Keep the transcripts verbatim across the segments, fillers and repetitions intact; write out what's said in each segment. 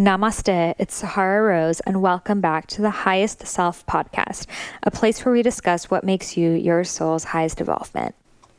Namaste, it's Sahara Rose, and welcome back to the Highest Self podcast, a place where we discuss what makes you your soul's highest evolvement.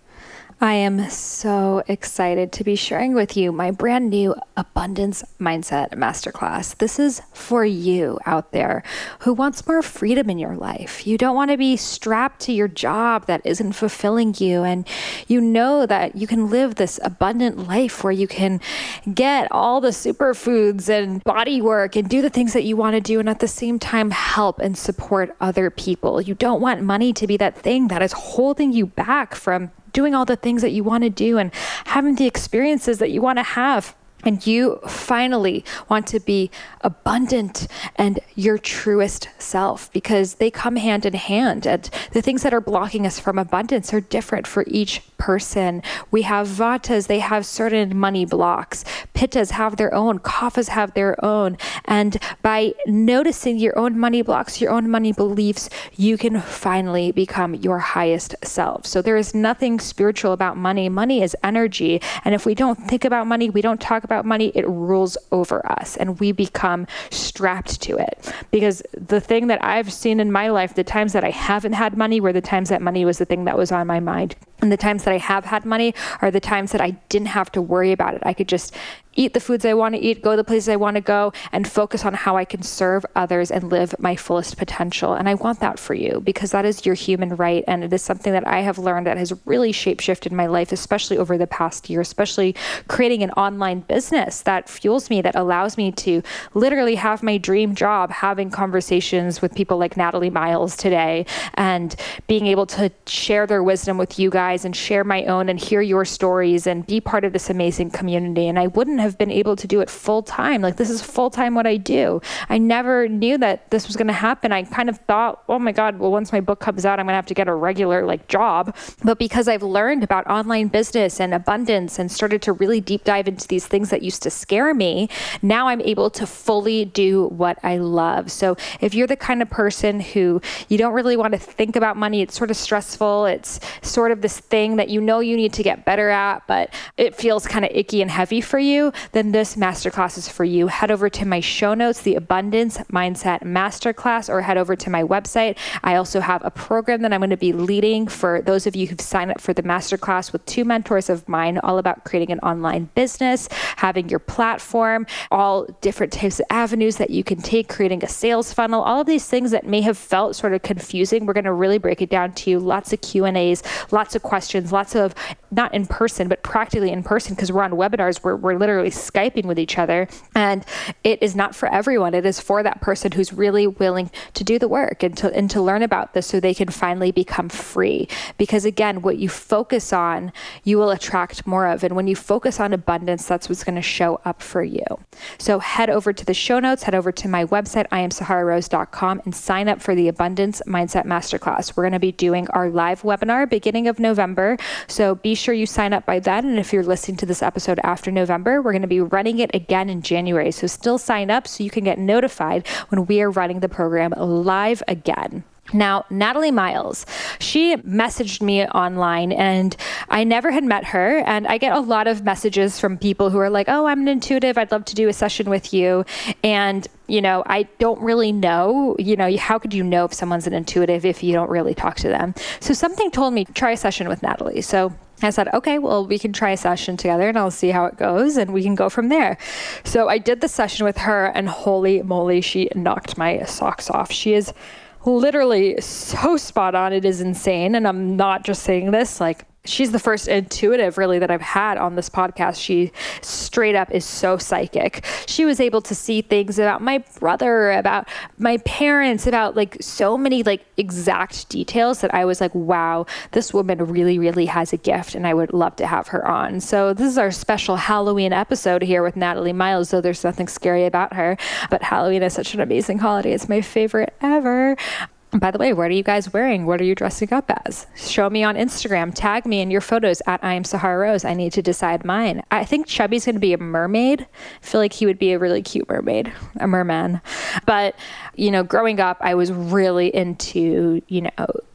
I am so excited to be sharing with you my brand new Abundance Mindset Masterclass. This is for you out there who wants more freedom in your life. You don't want to be strapped to your job that isn't fulfilling you, and you know that you can live this abundant life where you can get all the superfoods and body work and do the things that you want to do, and at the same time help and support other people. You don't want money to be that thing that is holding you back from doing all the things that you want to do and having the experiences that you want to have. And you finally want to be abundant and your truest self, because they come hand in hand. And the things that are blocking us from abundance are different for each person. We have Vatas, they have certain money blocks. Pittas have their own, Kaphas have their own. And by noticing your own money blocks, your own money beliefs, you can finally become your highest self. So there is nothing spiritual about money. Money is energy. And if we don't think about money, we don't talk about money, it rules over us and we become strapped to it. Because the thing that I've seen in my life, the times that I haven't had money were the times that money was the thing that was on my mind. And the times that I have had money are the times that I didn't have to worry about it. I could just eat the foods I want to eat, go the places I want to go, and focus on how I can serve others and live my fullest potential. And I want that for you, because that is your human right. And it is something that I have learned that has really shape-shifted my life, especially over the past year, especially creating an online business that fuels me, that allows me to literally have my dream job, having conversations with people like Natalie Miles today, and being able to share their wisdom with you guys and share my own and hear your stories and be part of this amazing community. And I wouldn't have been able to do it full time. Like, this is full time what I do. I never knew that this was going to happen. I kind of thought, oh my God, well, once my book comes out, I'm going to have to get a regular like job. But because I've learned about online business and abundance and started to really deep dive into these things that used to scare me, now I'm able to fully do what I love. So if you're the kind of person who you don't really want to think about money, it's sort of stressful. It's sort of this thing that you know you need to get better at, but it feels kind of icky and heavy for you, then this masterclass is for you. Head over to my show notes, the Abundance Mindset Masterclass, or head over to my website. I also have a program that I'm going to be leading for those of you who've signed up for the masterclass with two mentors of mine, all about creating an online business, having your platform, all different types of avenues that you can take, creating a sales funnel, all of these things that may have felt sort of confusing. We're going to really break it down to you. Lots of Q and A's, lots of questions, lots of not in person, but practically in person, because we're on webinars where we're literally Skyping with each other. And it is not for everyone. It is for that person who's really willing to do the work and to, and to learn about this so they can finally become free. Because again, what you focus on, you will attract more of. And when you focus on abundance, that's what's going to show up for you. So head over to the show notes, head over to my website, I am sahara rose dot com, and sign up for the Abundance Mindset Masterclass. We're going to be doing our live webinar beginning of November. So be sure you sign up by then. And if you're listening to this episode after November, we're going to be running it again in January. So still sign up so you can get notified when we are running the program live again. Now, Natalie Miles, she messaged me online, and I never had met her. And I get a lot of messages from people who are like, oh, I'm an intuitive. I'd love to do a session with you. And, you know, I don't really know, you know, how could you know if someone's an intuitive if you don't really talk to them? So something told me, try a session with Natalie. So I said, okay, well, we can try a session together and I'll see how it goes and we can go from there. So I did the session with her, and holy moly, she knocked my socks off. She is literally so spot on. It is insane. And I'm not just saying this, like, she's the first intuitive really that I've had on this podcast. She straight up is so psychic. She was able to see things about my brother, about my parents, about like so many like exact details that I was like, wow, this woman really, really has a gift, and I would love to have her on. So this is our special Halloween episode here with Natalie Miles, though there's nothing scary about her, but Halloween is such an amazing holiday. It's my favorite ever. By the way, what are you guys wearing? What are you dressing up as? Show me on Instagram. Tag me in your photos at I am Sahara Rose. I need to decide mine. I think Chubby's going to be a mermaid. I feel like he would be a really cute mermaid, a merman. But, you know, growing up, I was really into, you know,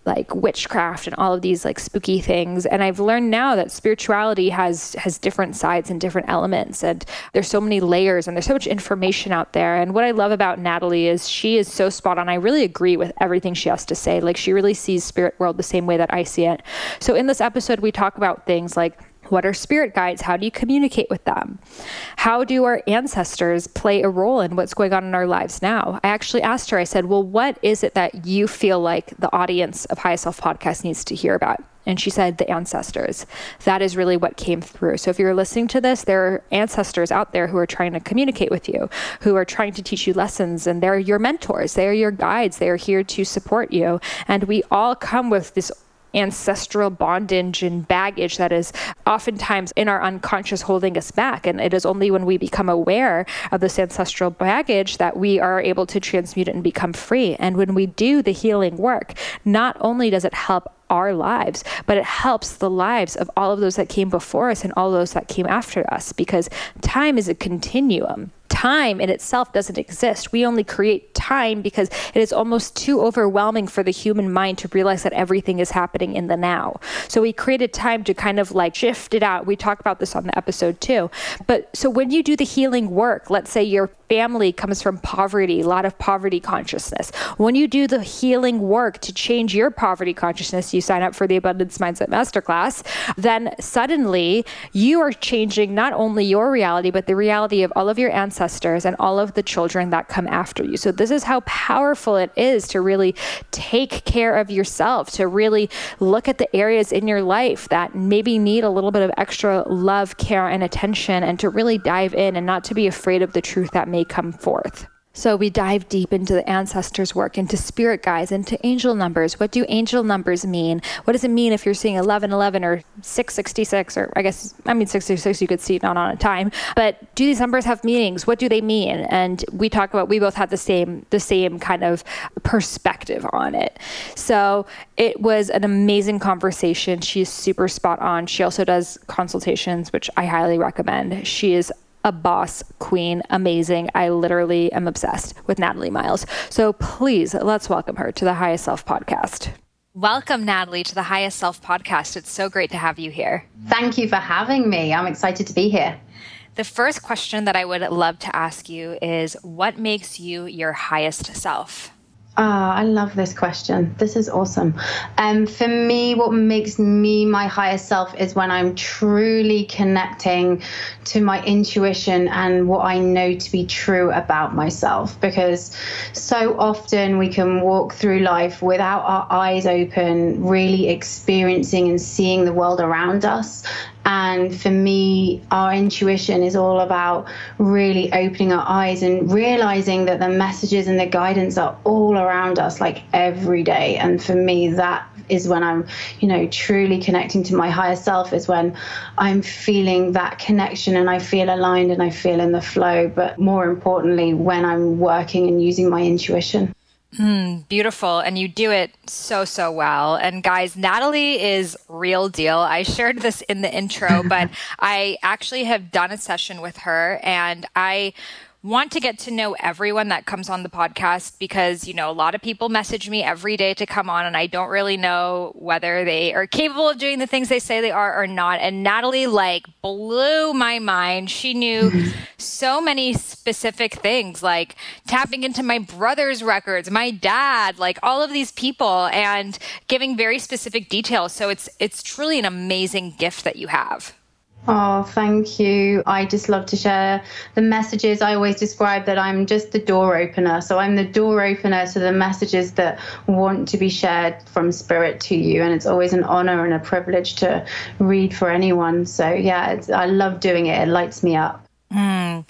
like witchcraft and all of these like spooky things. And I've learned now that spirituality has has different sides and different elements, and there's so many layers and there's so much information out there. And what I love about Natalie is she is so spot on. I really agree with everything she has to say. Like, she really sees spirit world the same way that I see it. So in this episode, we talk about things like, what are spirit guides? How do you communicate with them? How do our ancestors play a role in what's going on in our lives now? I actually asked her, I said, well, what is it that you feel like the audience of Highest Self Podcast needs to hear about? And she said, the ancestors. That is really what came through. So if you're listening to this, there are ancestors out there who are trying to communicate with you, who are trying to teach you lessons, and they're your mentors. They are your guides. They are here to support you. And we all come with this ancestral bondage and baggage that is oftentimes in our unconscious holding us back. And it is only when we become aware of this ancestral baggage that we are able to transmute it and become free. And when we do the healing work, not only does it help our lives, but it helps the lives of all of those that came before us and all those that came after us, because time is a continuum. Time in itself doesn't exist. We only create time because it is almost too overwhelming for the human mind to realize that everything is happening in the now. So we created time to kind of like shift it out. We talked about this on the episode too. But so when you do the healing work, let's say your family comes from poverty, a lot of poverty consciousness. When you do the healing work to change your poverty consciousness, you sign up for the Abundance Mindset Masterclass, then suddenly you are changing not only your reality, but the reality of all of your ancestors and all of the children that come after you. So this is how powerful it is to really take care of yourself, to really look at the areas in your life that maybe need a little bit of extra love, care, and attention, and to really dive in and not to be afraid of the truth that may come forth. So we dive deep into the ancestors' work, into spirit guides, into angel numbers. What do angel numbers mean? What does it mean if you're seeing eleven eleven or six sixty-six, or I guess, I mean, six sixty-six, you could see it not on a time, but do these numbers have meanings? What do they mean? And we talk about, we both had the same, the same kind of perspective on it. So it was an amazing conversation. She's super spot on. She also does consultations, which I highly recommend. She is a boss queen, amazing. I literally am obsessed with Natalie Miles. So please, let's welcome her to the Highest Self Podcast. Welcome, Natalie, to the Highest Self Podcast. It's so great to have you here. Thank you for having me. I'm excited to be here. The first question that I would love to ask you is, what makes you your highest self? Ah, oh, I love this question. This is awesome. Um, for me, what makes me my highest self is when I'm truly connecting to my intuition and what I know to be true about myself. Because so often we can walk through life without our eyes open, really experiencing and seeing the world around us. And for me, our intuition is all about really opening our eyes and realizing that the messages and the guidance are all around us, like every day. And for me, that is when I'm, you know, truly connecting to my higher self, is when I'm feeling that connection and I feel aligned and I feel in the flow. But more importantly, when I'm working and using my intuition. Mm, beautiful. And you do it so, so well. And guys, Natalie is real deal. I shared this in the intro, but I actually have done a session with her, and I want to get to know everyone that comes on the podcast, because, you know, a lot of people message me every day to come on, and I don't really know whether they are capable of doing the things they say they are or not. And Natalie, like, blew my mind. She knew so many specific things, like tapping into my brother's records, my dad, like all of these people, and giving very specific details. So it's it's truly an amazing gift that you have. Oh, thank you. I just love to share the messages. I always describe that I'm just the door opener. So I'm the door opener to the messages that want to be shared from spirit to you. And it's always an honor and a privilege to read for anyone. So yeah, it's, I love doing it. It lights me up. Mm.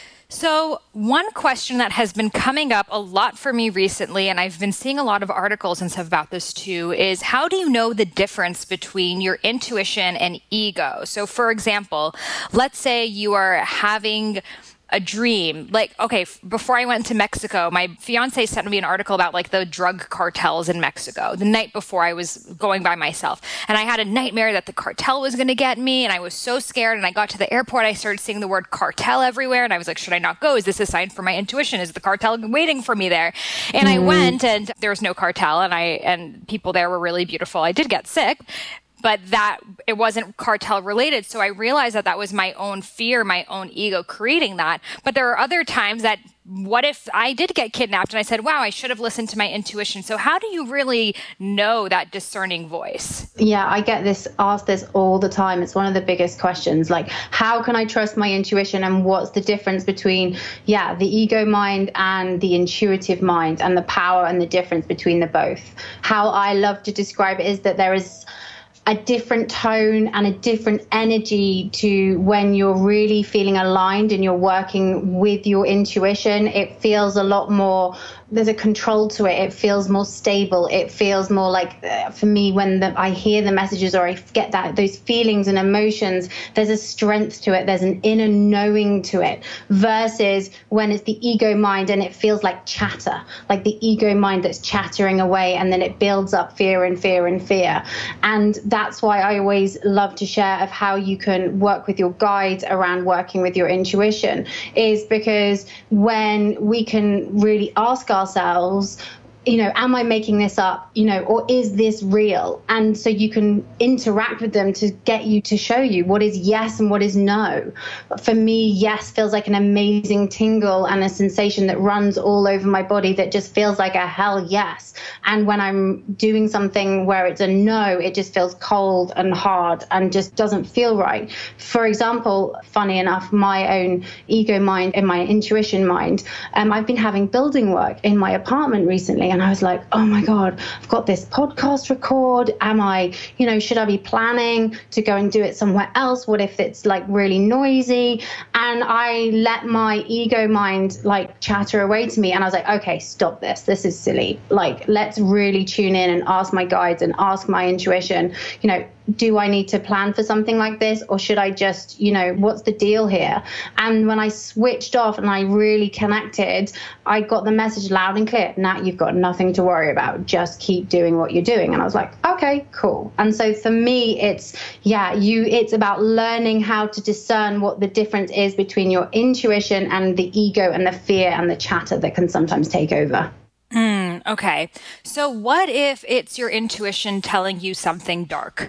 So one question that has been coming up a lot for me recently, and I've been seeing a lot of articles and stuff about this too, is how do you know the difference between your intuition and ego? So for example, let's say you are having a dream. Like, okay, f- before I went to Mexico, my fiance sent me an article about like the drug cartels in Mexico the night before I was going by myself. And I had a nightmare that the cartel was going to get me. And I was so scared. And I got to the airport, I started seeing the word cartel everywhere. And I was like, should I not go? Is this a sign for my intuition? Is the cartel waiting for me there? And mm. I went, and there was no cartel. And I, and people there were really beautiful. I did get sick, but that it wasn't cartel related. So I realized that that was my own fear, my own ego creating that. But there are other times that, what if I did get kidnapped and I said, wow, I should have listened to my intuition. So how do you really know that discerning voice? Yeah, I get this asked this all the time. It's one of the biggest questions. Like, how can I trust my intuition, and what's the difference between, yeah, the ego mind and the intuitive mind, and the power and the difference between the both? How I love to describe it is that there is a different tone and a different energy to when you're really feeling aligned and you're working with your intuition. It feels a lot more, there's a control to it. It feels more stable. It feels more like, uh, for me, when the, I hear the messages or I get that, those feelings and emotions, there's a strength to it. There's an inner knowing to it, versus when it's the ego mind and it feels like chatter, like the ego mind that's chattering away, and then it builds up fear and fear and fear. And that's why I always love to share of how you can work with your guides around working with your intuition, is because when we can really ask ourselves, you know, am I making this up, you know, or is this real? And so you can interact with them to get you to show you what is yes and what is no. For me, yes feels like an amazing tingle and a sensation that runs all over my body that just feels like a hell yes. And when I'm doing something where it's a no, it just feels cold and hard and just doesn't feel right. For example, funny enough, my own ego mind and my intuition mind, um, I've been having building work in my apartment recently. And I was like, oh my God, I've got this podcast record. Am I, you know, should I be planning to go and do it somewhere else? What if it's like really noisy? And I let my ego mind like chatter away to me. And I was like, okay, stop this. This is silly. Like, let's really tune in and ask my guides and ask my intuition, you know, do I need to plan for something like this, or should I just, you know, what's the deal here? And when I switched off and I really connected, I got the message loud and clear. Now you've got nothing to worry about. Just keep doing what you're doing. And I was like, okay, cool. And so for me, it's, yeah, you, it's about learning how to discern what the difference is between your intuition and the ego and the fear and the chatter that can sometimes take over. Mm, okay. So what if it's your intuition telling you something dark?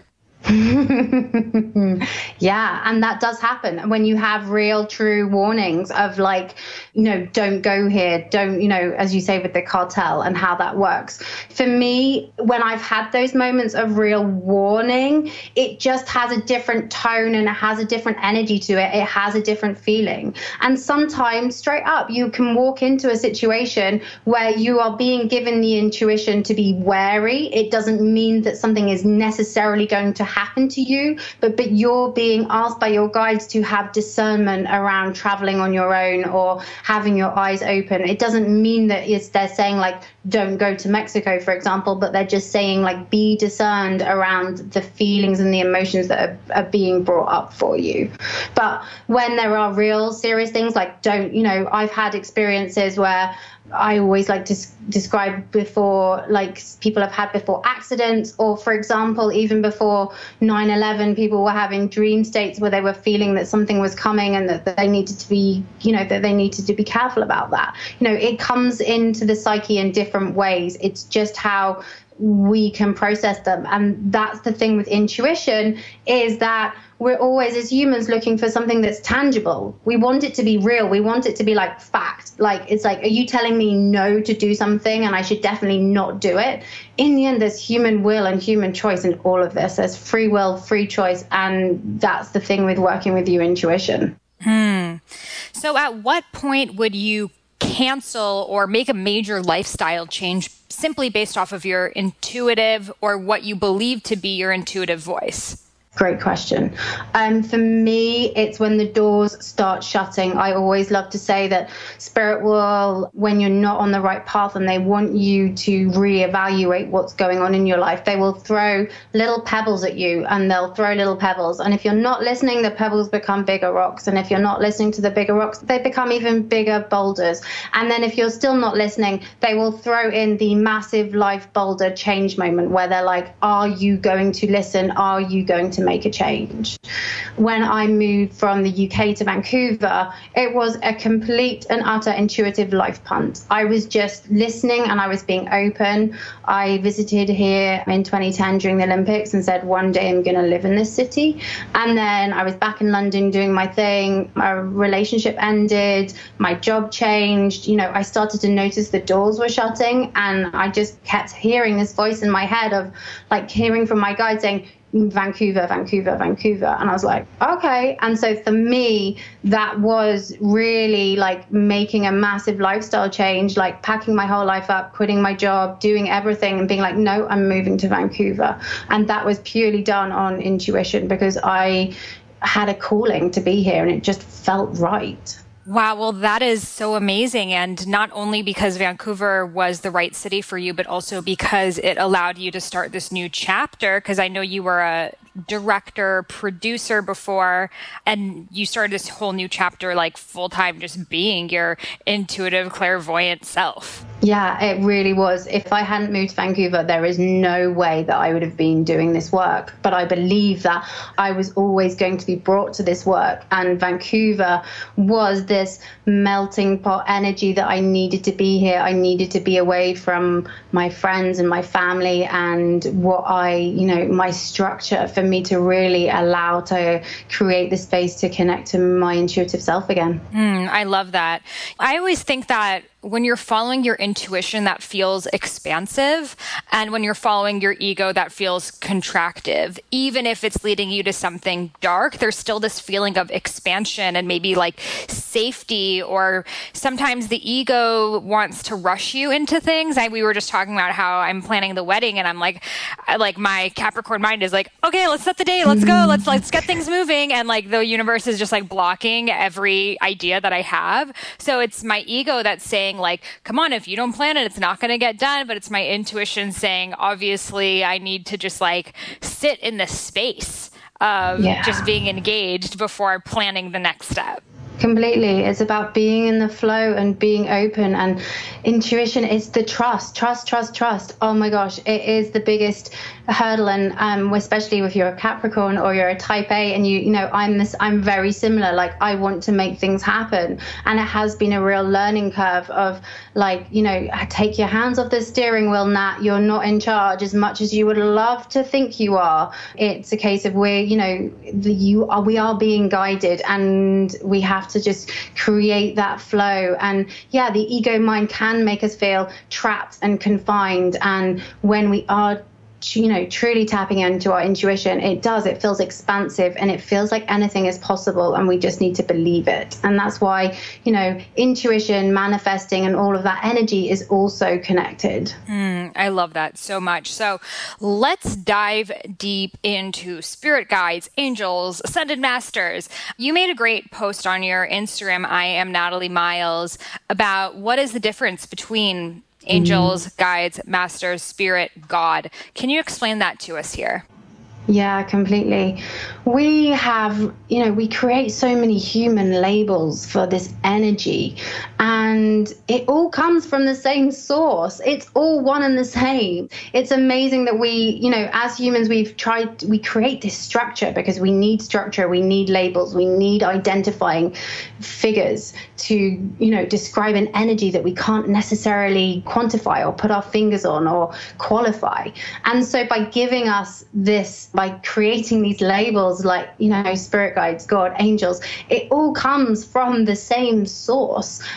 Yeah, and that does happen when you have real, true warnings of like, you know, don't go here, don't, you know, as you say with the cartel and how that works. For me, when I've had those moments of real warning, it just has a different tone and it has a different energy to it. It has a different feeling. And sometimes straight up, you can walk into a situation where you are being given the intuition to be wary. It doesn't mean that something is necessarily going to happen to you, but but you're being asked by your guides to have discernment around traveling on your own or having your eyes open. It doesn't mean that it's, they're saying like, don't go to Mexico, for example, but they're just saying like, be discerned around the feelings and the emotions that are, are being brought up for you. But when there are real serious things, like don't, you know, I've had experiences where I always like to describe before, like people have had before accidents, or for example, even before nine eleven, people were having dream states where they were feeling that something was coming and that they needed to be, you know, that they needed to be careful about that. You know, it comes into the psyche in different ways. It's just how we can process them. And that's the thing with intuition, is that we're always, as humans, looking for something that's tangible. We want it to be real. We want it to be like fact. Like, it's like, are you telling me no to do something and I should definitely not do it? In the end, there's human will and human choice in all of this. There's free will, free choice. And that's the thing with working with your intuition. Hmm. So at what point would you cancel or make a major lifestyle change simply based off of your intuitive or what you believe to be your intuitive voice? Great question. Um, for me, it's when the doors start shutting. I always love to say that spirit will, when you're not on the right path and they want you to reevaluate what's going on in your life, they will throw little pebbles at you, and they'll throw little pebbles. And if you're not listening, the pebbles become bigger rocks. And if you're not listening to the bigger rocks, they become even bigger boulders. And then if you're still not listening, they will throw in the massive life boulder change moment where they're like, are you going to listen? Are you going to make a change? When I moved from the U K to Vancouver, it was a complete and utter intuitive life punt. I was just listening and I was being open. I visited here in twenty ten during the Olympics and said, one day I'm going to live in this city. And then I was back in London doing my thing. My relationship ended. My job changed. You know, I started to notice the doors were shutting, and I just kept hearing this voice in my head of like hearing from my guide saying, Vancouver, Vancouver, Vancouver. And I was like, okay. And so for me, that was really like making a massive lifestyle change, like packing my whole life up, quitting my job, doing everything and being like, no, I'm moving to Vancouver. And that was purely done on intuition because I had a calling to be here and it just felt right. Wow, well, that is so amazing. And not only because Vancouver was the right city for you, but also because it allowed you to start this new chapter. Because I know you were a director, producer before, and you started this whole new chapter, like full time, just being your intuitive, clairvoyant self. Yeah, it really was. If I hadn't moved to Vancouver, there is no way that I would have been doing this work. But I believe that I was always going to be brought to this work. And Vancouver was this melting pot energy that I needed to be here. I needed to be away from my friends and my family and what I, you know, my structure for me to really allow to create the space to connect to my intuitive self again. Mm, I love that. I always think that when you're following your intuition, that feels expansive. And when you're following your ego, that feels contractive. Even if it's leading you to something dark, there's still this feeling of expansion and maybe like safety, or sometimes the ego wants to rush you into things. I, we were just talking about how I'm planning the wedding and I'm like, I, like my Capricorn mind is like, okay, let's set the date. Let's go. Let's, let's get things moving. And like the universe is just like blocking every idea that I have. So it's my ego that's saying, like, come on, if you don't plan it, it's not going to get done. But it's my intuition saying, obviously, I need to just like sit in the space of yeah. just being engaged before planning the next step. Completely. It's about being in the flow and being open. And intuition is the trust, trust, trust, trust. Oh my gosh, it is the biggest hurdle. And um, especially if you're a Capricorn or you're a type A and you, you know, I'm this, I'm very similar. Like I want to make things happen. And it has been a real learning curve of like, you know, take your hands off the steering wheel, Nat. You're not in charge as much as you would love to think you are. It's a case of where, you know, the, you are, we are being guided and we have to just create that flow. And yeah, the ego mind can make us feel trapped and confined. And when we are, you know, truly tapping into our intuition, it does, it feels expansive and it feels like anything is possible, and we just need to believe it. And that's why, you know, intuition, manifesting and all of that energy is also connected. Mm, I love that so much. So let's dive deep into spirit guides, angels, ascended masters. You made a great post on your Instagram, I am Natalie Miles, about what is the difference between angels, guides, masters, spirit, God. Can you explain that to us here? Yeah, completely. We have, you know, we create so many human labels for this energy, and it all comes from the same source. It's all one and the same. It's amazing that we, you know, as humans, we've tried, we create this structure because we need structure, we need labels, we need identifying figures to, you know, describe an energy that we can't necessarily quantify or put our fingers on or qualify. And so by giving us this, by creating these labels like, you know, spirit guides, God, angels, it all comes from the same source. And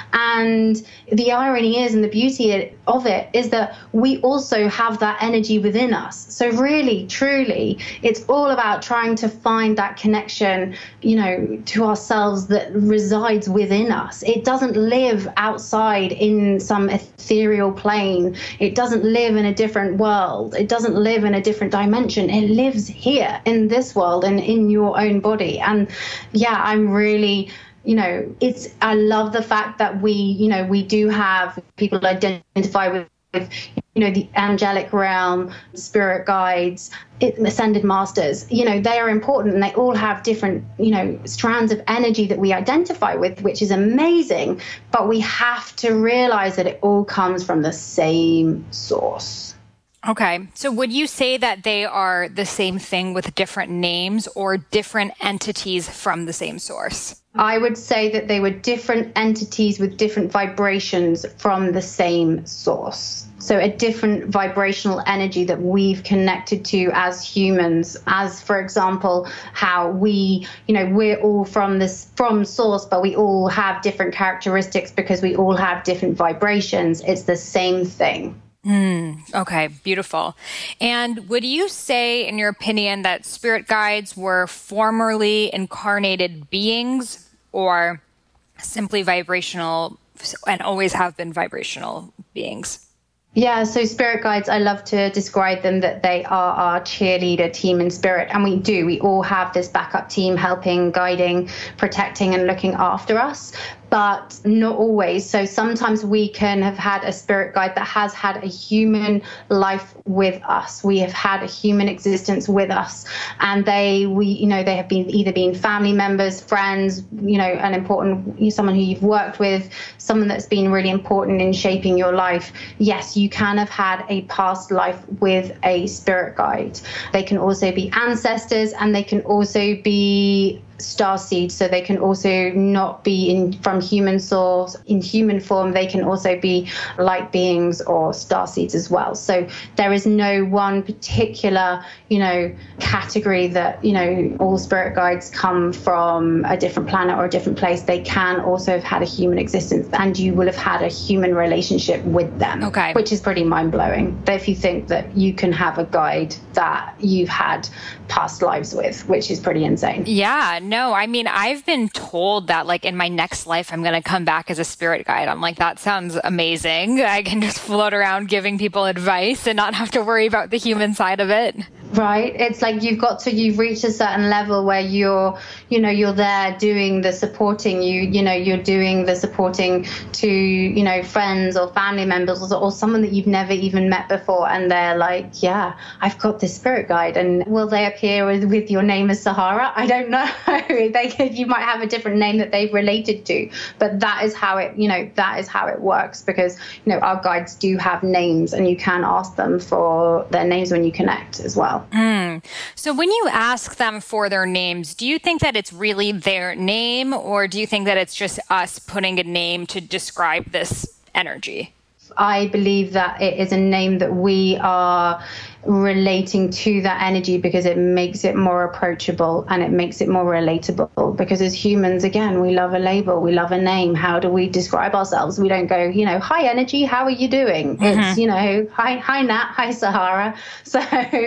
And the irony is, and the beauty of it is that we also have that energy within us. So really, truly, it's all about trying to find that connection, you know, to ourselves that resides within us. It doesn't live outside in some ethereal plane. It doesn't live in a different world. It doesn't live in a different dimension. It lives here in this world and in your own body. And yeah, I'm really, you know, it's, I love the fact that we, you know, we do have people identify with, with you know, the angelic realm, spirit guides, it, ascended masters. You know, they are important, and they all have different, you know, strands of energy that we identify with, which is amazing. But we have to realize that it all comes from the same source. Okay. So would you say that they are the same thing with different names, or different entities from the same source? I would say that they were different entities with different vibrations from the same source. So a different vibrational energy that we've connected to as humans, as, for example, how we, you know, we're all from this, from source, but we all have different characteristics because we all have different vibrations. It's the same thing. Mm, okay, beautiful. And would you say, in your opinion, that spirit guides were formerly incarnated beings, or simply vibrational and always have been vibrational beings? Yeah, so spirit guides, I love to describe them that they are our cheerleader team in spirit. And we do, we all have this backup team helping, guiding, protecting, and looking after us. But not always. So sometimes we can have had a spirit guide that has had a human life with us. We have had a human existence with us, and they, we, you know, they have been either been family members, friends, you know, an important, someone who you've worked with, someone that's been really important in shaping your life. Yes, you can have had a past life with a spirit guide. They can also be ancestors, and they can also be star seeds, so they can also not be in from human source in human form. They can also be light beings or star seeds as well. So there is no one particular, you know, category that, you know, all spirit guides come from a different planet or a different place. They can also have had a human existence, and you will have had a human relationship with them. Okay. Which is pretty mind-blowing. But if you think that you can have a guide that you've had past lives with, which is pretty insane. Yeah. No, I mean, I've been told that, like, in my next life, I'm going to come back as a spirit guide. I'm like, that sounds amazing. I can just float around giving people advice and not have to worry about the human side of it. Right. It's like you've got to, you've reached a certain level where you're, you know, you're there doing the supporting, you, you know, you're doing the supporting to, you know, friends or family members, or, or someone that you've never even met before. And they're like, yeah, I've got this spirit guide. And will they appear with, with your name as Sahara? I don't know. They could, you might have a different name that they've related to, but that is how it, you know, that is how it works, because, you know, our guides do have names, and you can ask them for their names when you connect as well. Mm. So when you ask them for their names, do you think that it's really their name, or do you think that it's just us putting a name to describe this energy? I believe that it is a name that we are relating to that energy, because it makes it more approachable and it makes it more relatable. Because as humans, again, we love a label, we love a name. How do we describe ourselves? We don't go, you know, hi energy, how are you doing? Mm-hmm. It's, you know, hi, hi Nat, hi Sahara. So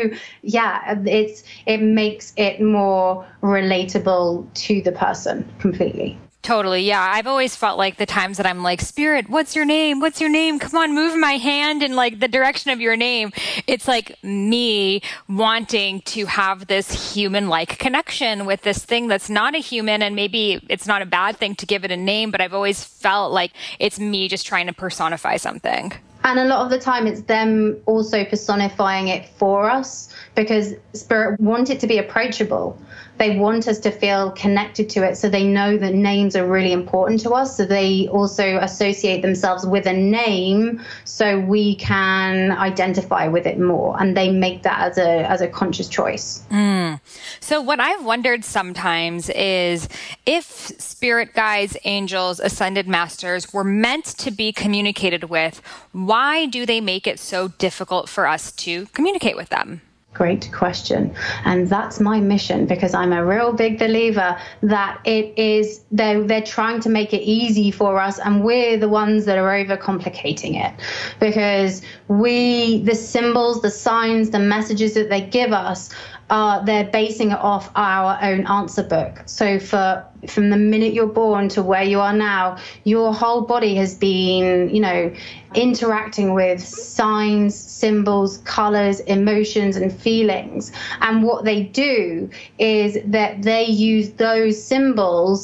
yeah, it's, it makes it more relatable to the person completely. Totally. Yeah. I've always felt like the times that I'm like, Spirit, what's your name? What's your name? Come on, move my hand in like the direction of your name. It's like me wanting to have this human-like connection with this thing that's not a human. And maybe it's not a bad thing to give it a name, but I've always felt like it's me just trying to personify something. And a lot of the time it's them also personifying it for us, because spirit want it to be approachable. They want us to feel connected to it, so they know that names are really important to us. So they also associate themselves with a name so we can identify with it more. And they make that as a as a conscious choice. Mm. So what I've wondered sometimes is, if spirit guides, angels, ascended masters were meant to be communicated with, why do they make it so difficult for us to communicate with them? Great question. And that's my mission, because I'm a real big believer that it is, they're, they're trying to make it easy for us, and we're the ones that are overcomplicating it, because we, the symbols, the signs, the messages that they give us, uh, they're basing it off our own answer book. So for from the minute you're born to where you are now, your whole body has been, you know, interacting with signs, symbols, colors, emotions, and feelings. And what they do is that they use those symbols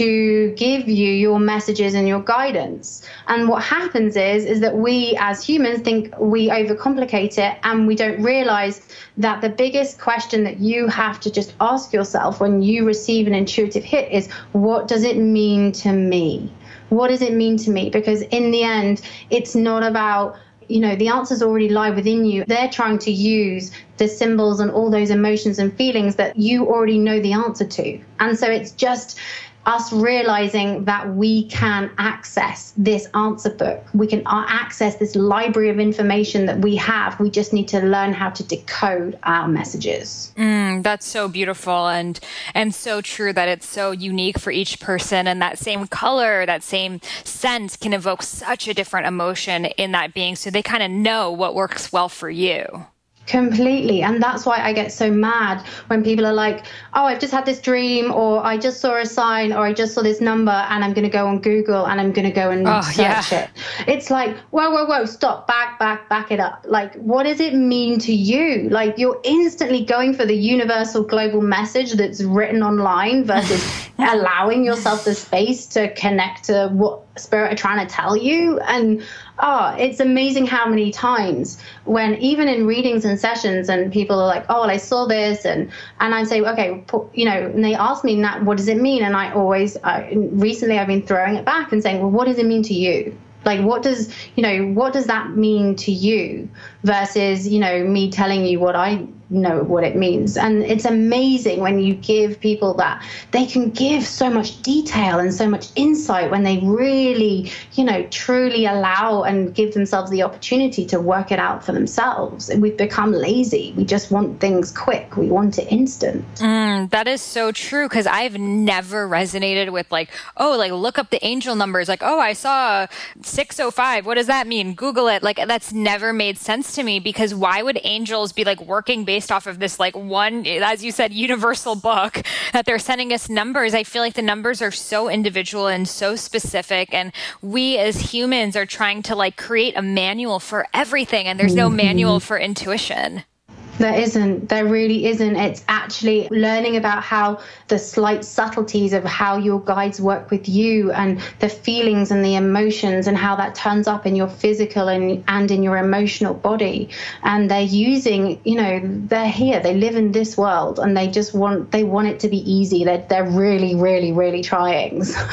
to give you your messages and your guidance. And what happens is, is that we as humans think we overcomplicate it, and we don't realize that the biggest question that you have to just ask yourself when you receive an intuitive hit is, what does it mean to me? What does it mean to me? Because in the end, it's not about, you know, the answers already lie within you. They're trying to use the symbols and all those emotions and feelings that you already know the answer to. And so it's just us realizing that we can access this answer book. We can access this library of information that we have. We just need to learn how to decode our messages. Mm, that's so beautiful, and and so true that it's so unique for each person. And that same color, that same scent can evoke such a different emotion in that being. So they kind of know what works well for you. Completely. And that's why I get so mad when people are like, oh, I've just had this dream, or I just saw a sign, or I just saw this number, and I'm going to go on Google and I'm going to go and oh, search yeah. it. It's like, whoa, whoa, whoa, stop, back, back, back it up. Like, what does it mean to you? Like, you're instantly going for the universal global message that's written online versus allowing yourself the space to connect to what spirit are trying to tell you. And oh, it's amazing how many times when even in readings and sessions, and people are like, oh, well, I saw this, and and I say, okay, you know, and they ask me, Nat, what does it mean? And I always, I, recently I've been throwing it back and saying, well, what does it mean to you? Like, what does, you know, what does that mean to you versus, you know, me telling you what I know what it means. And it's amazing when you give people that. They can give so much detail and so much insight when they really, you know, truly allow and give themselves the opportunity to work it out for themselves. And we've become lazy. We just want things quick. We want it instant. Mm, that is so true, because I've never resonated with like, oh, like look up the angel numbers. Like, oh, I saw six oh five. What does that mean? Google it. Like, that's never made sense to me, because why would angels be like working based off of this like one, as you said, universal book that they're sending us numbers? I feel like the numbers are so individual and so specific, and we as humans are trying to like create a manual for everything, and there's no mm-hmm. manual for intuition. There isn't. There really isn't. It's actually learning about how the slight subtleties of how your guides work with you, and the feelings and the emotions, and how that turns up in your physical and, and in your emotional body. And they're using, you know, they're here. They live in this world, and they just want, they want it to be easy. They're, they're really, really, really trying. So,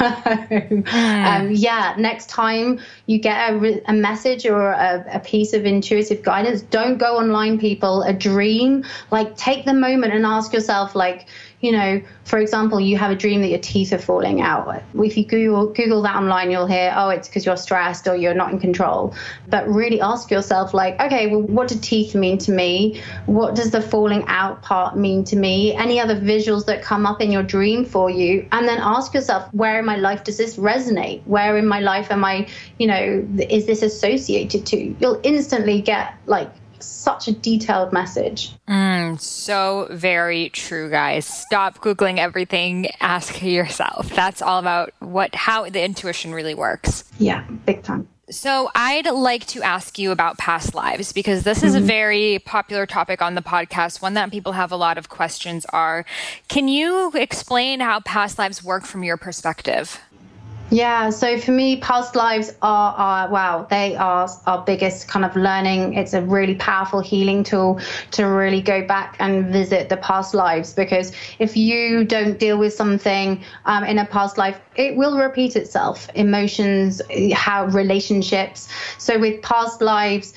um, yeah, next time you get a, a message or a, a piece of intuitive guidance, don't go online, people. A dream, like take the moment and ask yourself, like, you know, for example, you have a dream that your teeth are falling out. If you Google Google that online, you'll hear, oh, it's because you're stressed or you're not in control. But really ask yourself, like, okay, well, what do teeth mean to me? What does the falling out part mean to me? Any other visuals that come up in your dream for you? And then ask yourself, where in my life does this resonate? Where in my life am I, you know, is this associated to? You'll instantly get like such a detailed message. Mm, so very true, guys. Stop Googling everything. Ask yourself. That's all about what, how the intuition really works. Yeah, big time. So I'd like to ask you about past lives, because this is mm-hmm. a very popular topic on the podcast, one that people have a lot of questions are. Can you explain how past lives work from your perspective? Yeah, so for me, past lives are, are, wow, they are our biggest kind of learning. It's a really powerful healing tool to really go back and visit the past lives, because if you don't deal with something um, in a past life, it will repeat itself. Emotions, how relationships. So with past lives,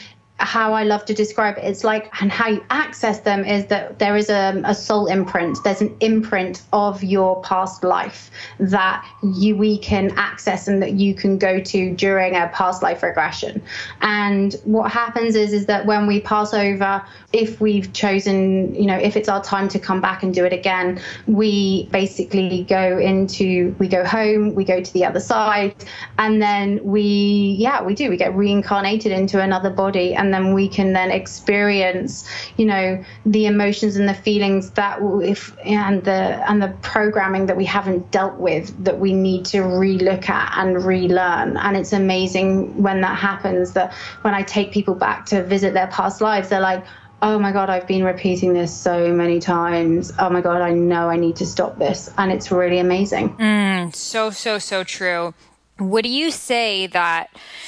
how I love to describe it, it's like, and how you access them is that there is a, a soul imprint. There's an imprint of your past life that you we can access and that you can go to during a past life regression. And what happens is, is that when we pass over, if we've chosen, you know, if it's our time to come back and do it again, we basically go into, we go home, we go to the other side, and then we, yeah, we do, we get reincarnated into another body. And then we can then experience, you know, the emotions and the feelings that if and the and the programming that we haven't dealt with, that we need to relook at and relearn. And it's amazing when that happens, that when I take people back to visit their past lives, they're like, oh my God, I've been repeating this so many times. Oh my God, I know I need to stop this. And it's really amazing. Mm, so, so, so true. Would you say that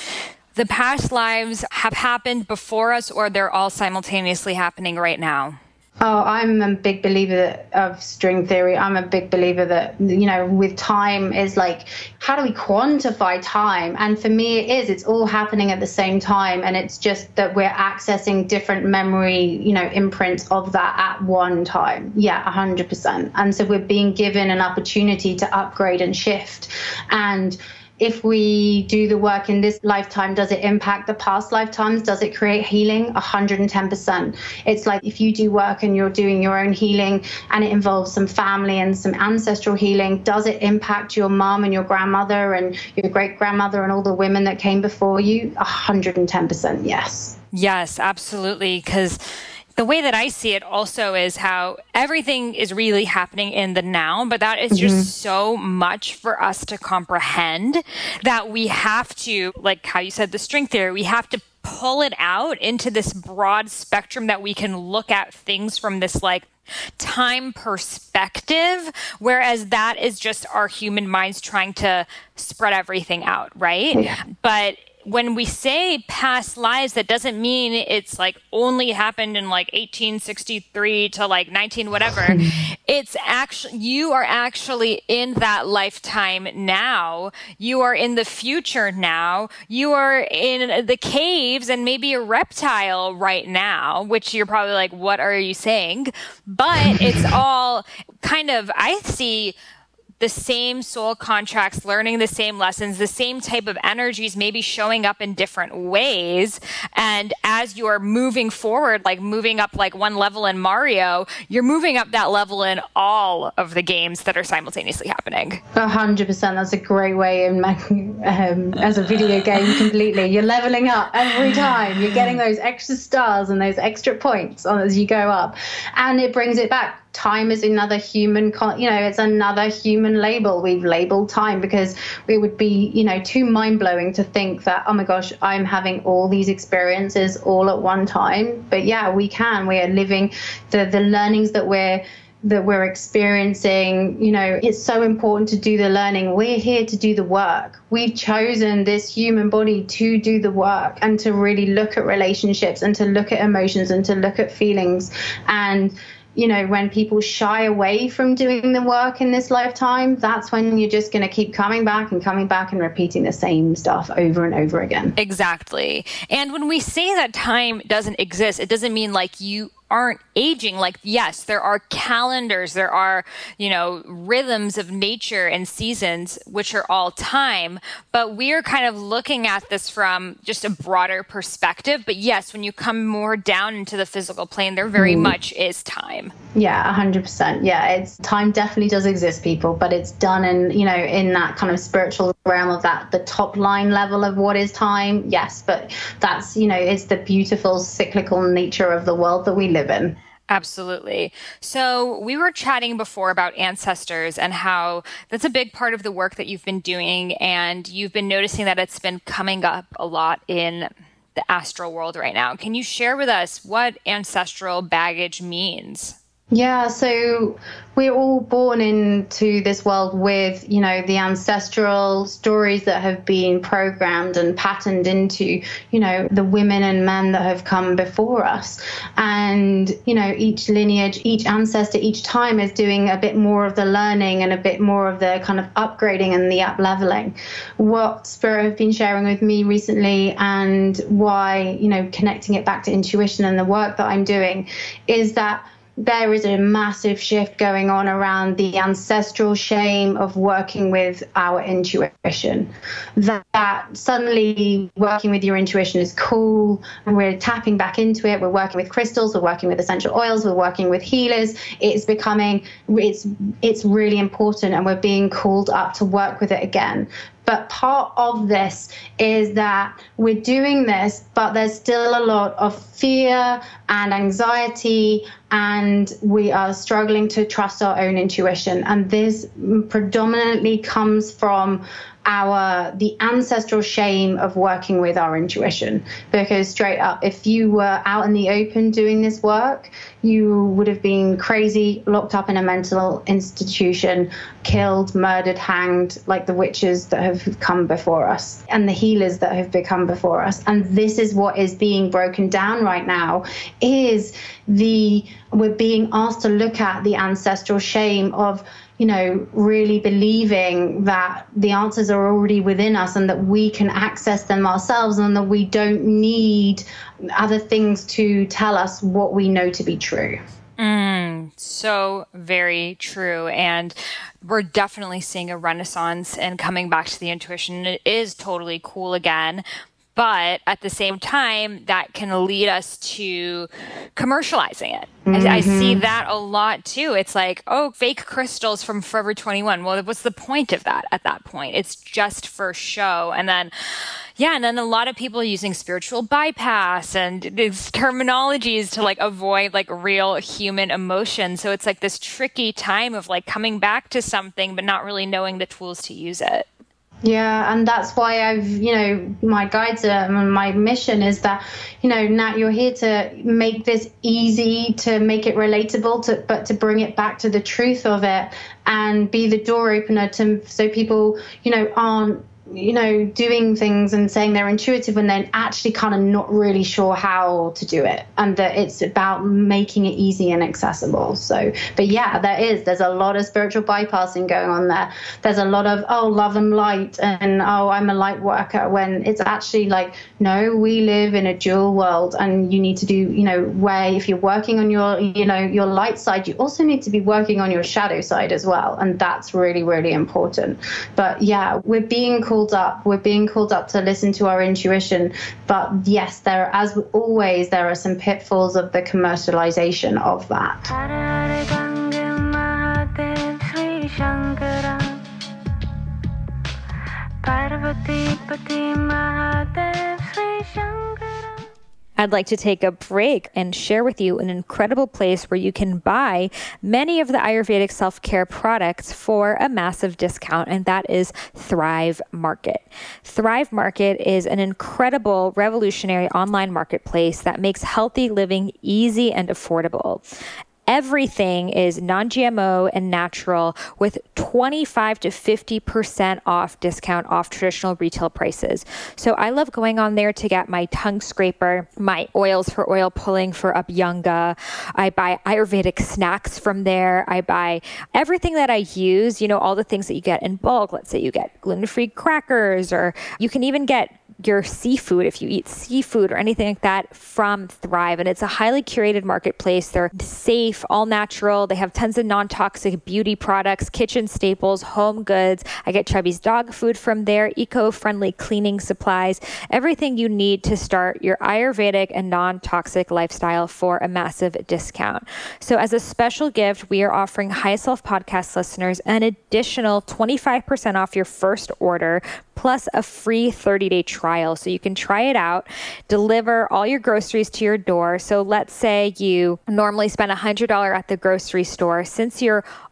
the past lives have happened before us, or they're all simultaneously happening right now? Oh, I'm a big believer of string theory. I'm a big believer that, you know, with time is like, how do we quantify time? And for me, it is, it's all happening at the same time. And it's just that we're accessing different memory, you know, imprints of that at one time. Yeah, one hundred percent. And so we're being given an opportunity to upgrade and shift. And if we do the work in this lifetime, does it impact the past lifetimes? Does it create healing? one hundred ten percent. It's like if you do work and you're doing your own healing and it involves some family and some ancestral healing, does it impact your mom and your grandmother and your great-grandmother and all the women that came before you? one hundred ten percent yes. Yes, absolutely. Because the way that I see it also is how everything is really happening in the now, but that is just mm-hmm. so much for us to comprehend that we have to, like how you said, the string theory, we have to pull it out into this broad spectrum that we can look at things from this like time perspective, whereas that is just our human minds trying to spread everything out, right? Yeah. But when we say past lives, that doesn't mean it's like only happened in like eighteen sixty-three to like nineteen whatever. It's actually, you are actually in that lifetime now. You are in the future now. You are in the caves and maybe a reptile right now, which you're probably like, what are you saying? But it's all kind of, I see the same soul contracts, learning the same lessons, the same type of energies, maybe showing up in different ways. And as you're moving forward, like moving up like one level in Mario, you're moving up that level in all of the games that are simultaneously happening. A hundred percent. That's a great way in um, as a video game completely. You're leveling up every time. You're getting those extra stars and those extra points on as you go up. And it brings it back. Time is another human, con- you know, it's another human label. We've labeled time because it would be, you know, too mind-blowing to think that, oh my gosh, I'm having all these experiences all at one time. But yeah, we can. We are living the, the learnings that we're that we're experiencing. You know, it's so important to do the learning. We're here to do the work. We've chosen this human body to do the work and to really look at relationships and to look at emotions and to look at feelings. And you know, when people shy away from doing the work in this lifetime, that's when you're just going to keep coming back and coming back and repeating the same stuff over and over again. Exactly. And when we say that time doesn't exist, it doesn't mean like you aren't aging. Like, yes, there are calendars, there are, you know, rhythms of nature and seasons, which are all time, but we're kind of looking at this from just a broader perspective. But yes, when you come more down into the physical plane, there very mm. much is time. Yeah, a hundred percent. Yeah, it's time definitely does exist, people, but it's done in, you know, in that kind of spiritual realm of that, the top line level of what is time. Yes, but that's, you know, it's the beautiful cyclical nature of the world that we live in. Absolutely. So we were chatting before about ancestors and how that's a big part of the work that you've been doing, and you've been noticing that it's been coming up a lot in the astral world right now. Can you share with us what ancestral baggage means? Yeah, so we're all born into this world with, you know, the ancestral stories that have been programmed and patterned into, you know, the women and men that have come before us. And, you know, each lineage, each ancestor, each time is doing a bit more of the learning and a bit more of the kind of upgrading and the up leveling. What Spirit have been sharing with me recently, and why, you know, connecting it back to intuition and the work that I'm doing, is that there is a massive shift going on around the ancestral shame of working with our intuition. That, that suddenly working with your intuition is cool. We're tapping back into it. We're working with crystals. We're working with essential oils. We're working with healers. It's becoming, it's, it's really important, and we're being called up to work with it again. But part of this is that we're doing this, but there's still a lot of fear and anxiety, and we are struggling to trust our own intuition. And this predominantly comes from our the ancestral shame of working with our intuition. Because straight up, if you were out in the open doing this work, you would have been crazy, locked up in a mental institution, killed, murdered, hanged, like the witches that have come before us and the healers that have become before us. And this is what is being broken down right now, is the we're being asked to look at the ancestral shame of, you know, really believing that the answers are already within us and that we can access them ourselves, and that we don't need other things to tell us what we know to be true. Mm, so very true. And we're definitely seeing a renaissance and coming back to the intuition. It is totally cool again. But at the same time, that can lead us to commercializing it. Mm-hmm. I, I see that a lot too. It's like, oh, fake crystals from Forever twenty-one. Well, what's the point of that at that point? It's just for show. And then, yeah, and then a lot of people are using spiritual bypass and these terminologies to like avoid like real human emotion. So it's like this tricky time of like coming back to something, but not really knowing the tools to use it. Yeah, and that's why I've, you know, my guides, uh, my mission is that, you know, Nat, you're here to make this easy, to make it relatable, to but to bring it back to the truth of it and be the door opener to so people, you know, aren't, you know, doing things and saying they're intuitive when they're actually kind of not really sure how to do it, and that it's about making it easy and accessible. So, but yeah, there is, there's a lot of spiritual bypassing going on there. There's a lot of, oh, love and light, and oh, I'm a light worker, when it's actually like, no, we live in a dual world, and you need to do, you know, where if you're working on your, you know, your light side, you also need to be working on your shadow side as well. And that's really, really important. But yeah, we're being called up. We're being called up to listen to our intuition. But yes, there, as always, there are some pitfalls of the commercialization of that. I'd like to take a break and share with you an incredible place where you can buy many of the Ayurvedic self-care products for a massive discount, and that is Thrive Market. Thrive Market is an incredible, revolutionary online marketplace that makes healthy living easy and affordable. Everything is non-G M O and natural, with twenty-five to fifty percent off discount off traditional retail prices. So I love going on there to get my tongue scraper, my oils for oil pulling for Abhyanga. I buy Ayurvedic snacks from there. I buy everything that I use, you know, all the things that you get in bulk. Let's say you get gluten-free crackers, or you can even get your seafood if you eat seafood or anything like that from Thrive. And it's a highly curated marketplace. They're safe, all natural. They have tons of non-toxic beauty products, kitchen staples, home goods. I get Chubby's dog food from there, eco-friendly cleaning supplies, everything you need to start your Ayurvedic and non-toxic lifestyle for a massive discount. So as a special gift, we are offering High Self Podcast listeners an additional twenty-five percent off your first order, plus a free thirty-day trial. So you can try it out, deliver all your groceries to your door. So let's say you normally spend one hundred dollars at the grocery store. Since you're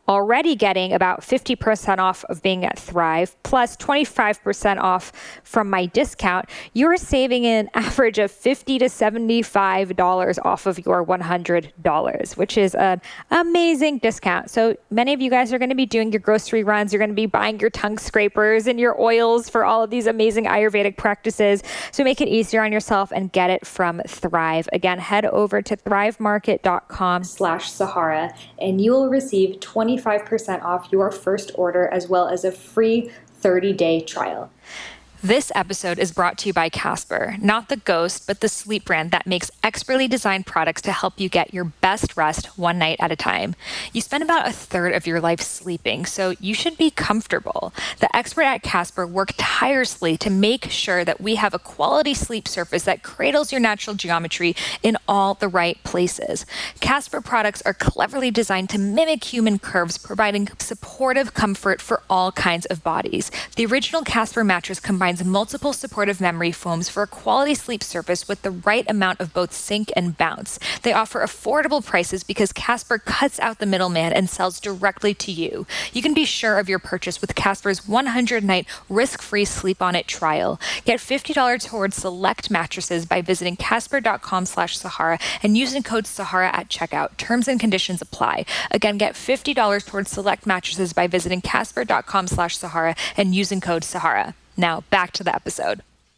already getting about fifty percent off of being at Thrive, plus twenty-five percent off from my discount, you're saving an average of fifty to seventy-five dollars off of your one hundred dollars, which is an amazing discount. So many of you guys are going to be doing your grocery runs. You're going to be buying your tongue scrapers and your oils for all of these amazing Ayurvedic practices. So make it easier on yourself and get it from Thrive. Again, head over to thrivemarket.com slash Sahara and you will receive twenty-five percent off your first order as well as a free thirty-day trial. This episode is brought to you by Casper, not the ghost, but the sleep brand that makes expertly designed products to help you get your best rest one night at a time. You spend about a third of your life sleeping, so you should be comfortable. The expert at Casper work tirelessly to make sure that we have a quality sleep surface that cradles your natural geometry in all the right places. Casper products are cleverly designed to mimic human curves, providing supportive comfort for all kinds of bodies. The original Casper mattress combines multiple supportive memory foams for a quality sleep surface with the right amount of both sink and bounce. They offer affordable prices because Casper cuts out the middleman and sells directly to you. You can be sure of your purchase with Casper's one hundred night risk-free Sleep On It trial. Get fifty dollars towards select mattresses by visiting casper.com slash Sahara and using code Sahara at checkout. Terms and conditions apply. Again, get fifty dollars towards select mattresses by visiting casper.com slash Sahara and using code Sahara. Now, back to the episode.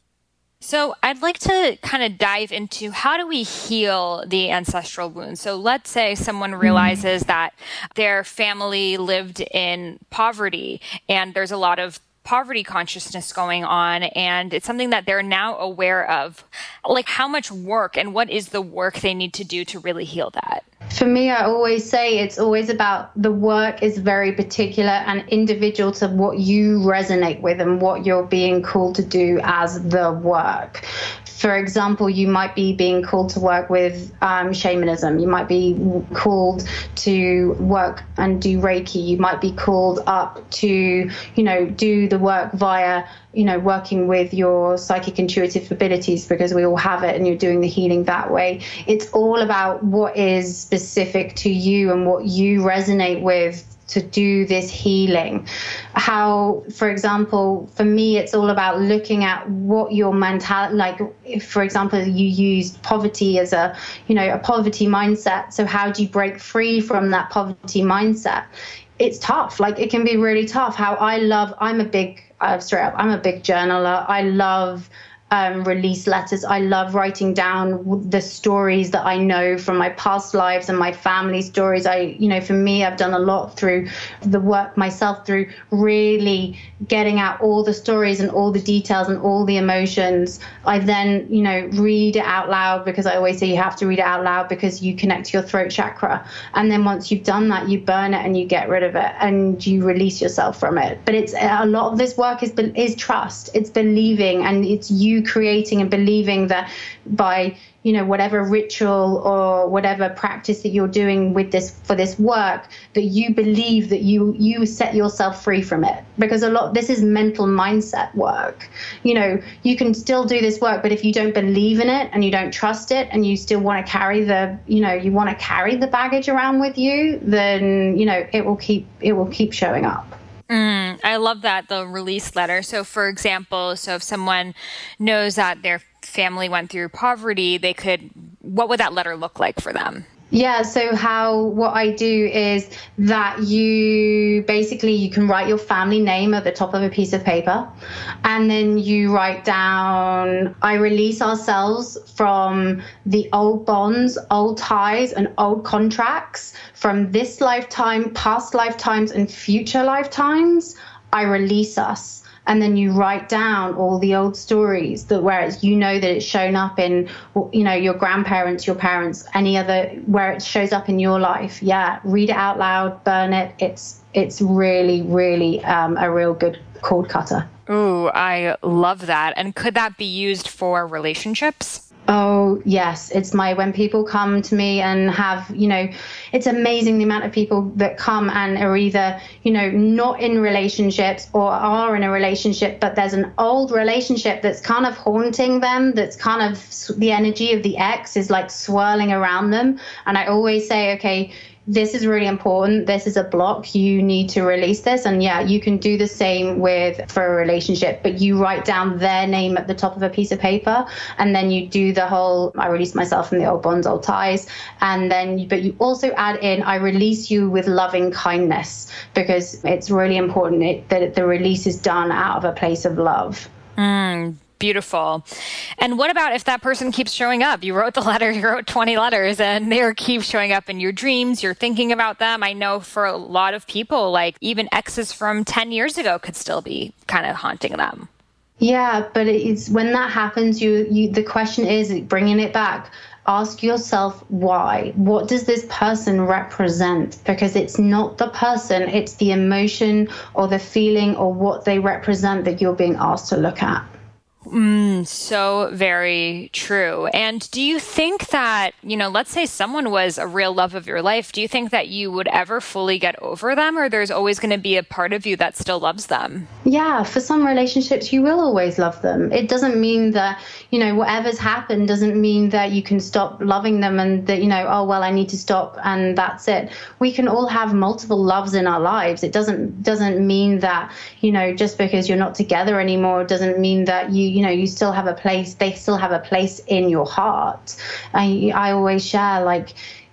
So I'd like to kind of dive into how do we heal the ancestral wounds? So let's say someone realizes mm. that their family lived in poverty and there's a lot of poverty consciousness going on, and it's something that they're now aware of. Like, how much work and what is the work they need to do to really heal that? For me, I always say it's always about the work is very particular and individual to what you resonate with and what you're being called to do as the work. For example, you might be being called to work with um, shamanism. You might be called to work and do Reiki. You might be called up to, you know, do the work via, you know, working with your psychic intuitive abilities, because we all have it and you're doing the healing that way. It's all about what is specific to you and what you resonate with to do this healing. How, for example, for me, it's all about looking at what your mentality, like if, for example, you use poverty as a, you know, a poverty mindset. So how do you break free from that poverty mindset? It's tough. Like, it can be really tough. How I love, I'm a big, uh, straight up, I'm a big journaler. I love Um, release letters. I love writing down the stories that I know from my past lives and my family stories. I, you know, for me, I've done a lot through the work myself, through really getting out all the stories and all the details and all the emotions. I then, you know, read it out loud, because I always say you have to read it out loud because you connect to your throat chakra. And then once you've done that, you burn it and you get rid of it and you release yourself from it. But it's a lot of this work is is trust. It's believing, and it's you creating and believing that by, you know, whatever ritual or whatever practice that you're doing with this for this work, that you believe that you you set yourself free from it. Because a lot, this is mental mindset work. You know, you can still do this work, but if you don't believe in it and you don't trust it and you still want to carry the, you know, you want to carry the baggage around with you, then, you know, it will keep it will keep showing up. Mm, I love that, the release letter. So for example, so if someone knows that their family went through poverty, they could, what would that letter look like for them? Yeah, so how, what I do is that you basically, you can write your family name at the top of a piece of paper, and then you write down, I release ourselves from the old bonds, old ties, and old contracts from this lifetime, past lifetimes, and future lifetimes. I release us. And then you write down all the old stories that, whereas you know that it's shown up in, you know, your grandparents, your parents, any other, where it shows up in your life. Yeah, read it out loud, burn it. It's it's really, really um, a real good cord cutter. Ooh, I love that. And could that be used for relationships? Oh, yes. It's my, when people come to me and have, you know, it's amazing the amount of people that come and are either, you know, not in relationships or are in a relationship, but there's an old relationship that's kind of haunting them. That's kind of the energy of the ex is like swirling around them. And I always say, okay, this is really important. This is a block. You need to release this. And yeah, you can do the same with for a relationship, but you write down their name at the top of a piece of paper. And then you do the whole, I release myself from the old bonds, old ties. And then, but you also add in, I release you with loving kindness, because it's really important it, that the release is done out of a place of love. Mm. Beautiful. And what about if that person keeps showing up? You wrote the letter, you wrote twenty letters, and they keep showing up in your dreams. You're thinking about them. I know for a lot of people, like even exes from ten years ago could still be kind of haunting them. Yeah, but it's when that happens, you, you the question is bringing it back. Ask yourself why. What does this person represent? Because it's not the person, it's the emotion or the feeling or what they represent that you're being asked to look at. Mm, so very true. And do you think that, you know, let's say someone was a real love of your life, do you think that you would ever fully get over them, or there's always going to be a part of you that still loves them? Yeah, for some relationships, you will always love them. It doesn't mean that, you know, whatever's happened doesn't mean that you can stop loving them and that, you know, oh, well, I need to stop and that's it. We can all have multiple loves in our lives. It doesn't doesn't mean that, you know, just because you're not together anymore, doesn't mean that you, you know, you still have a place, they still have a place in your heart. I, I always share, like,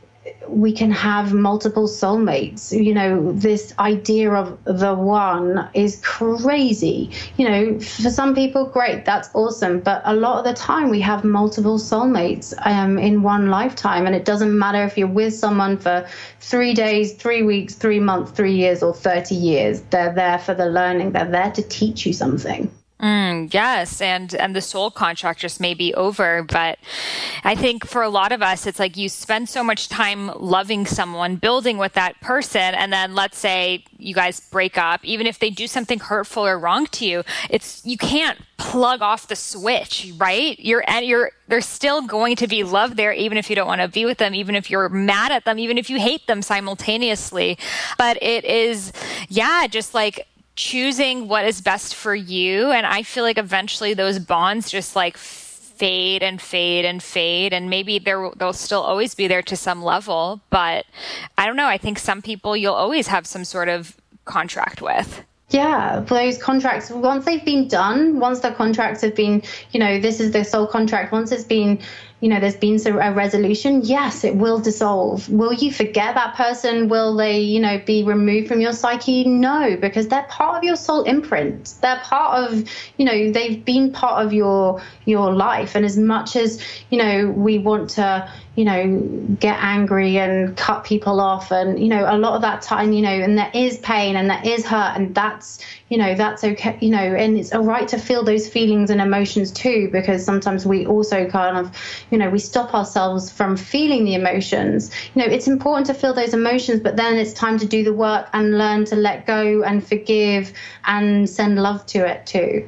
we can have multiple soulmates. You know, this idea of the one is crazy. You know, for some people, great, that's awesome. But a lot of the time we have multiple soulmates um, in one lifetime. And it doesn't matter if you're with someone for three days, three weeks, three months, three years, or thirty years. They're there for the learning. They're there to teach you something. Mm, yes. And, and the soul contract just may be over. But I think for a lot of us, it's like you spend so much time loving someone, building with that person. And then let's say you guys break up, even if they do something hurtful or wrong to you, it's, you can't plug off the switch, right? You're at you're, there's still going to be love there, even if you don't want to be with them, even if you're mad at them, even if you hate them simultaneously. But it is, yeah, just like, choosing what is best for you. And I feel like eventually those bonds just like fade and fade and fade. And maybe there they'll still always be there to some level. But I don't know. I think some people you'll always have some sort of contract with. Yeah, those contracts, once they've been done, once the contracts have been, you know, this is the soul contract, once it's been, you know, there's been a resolution, yes, it will dissolve. Will you forget that person? Will they, you know, be removed from your psyche? No, because they're part of your soul imprint. They're part of, you know, they've been part of your your life. And as much as, you know, we want to, you know, get angry and cut people off and, you know, a lot of that time, you know, and there is pain and there is hurt and that's, you know, that's okay, you know, and it's all right to feel those feelings and emotions too, because sometimes we also kind of, you know, we stop ourselves from feeling the emotions. You know, it's important to feel those emotions, but then it's time to do the work and learn to let go and forgive and send love to it too.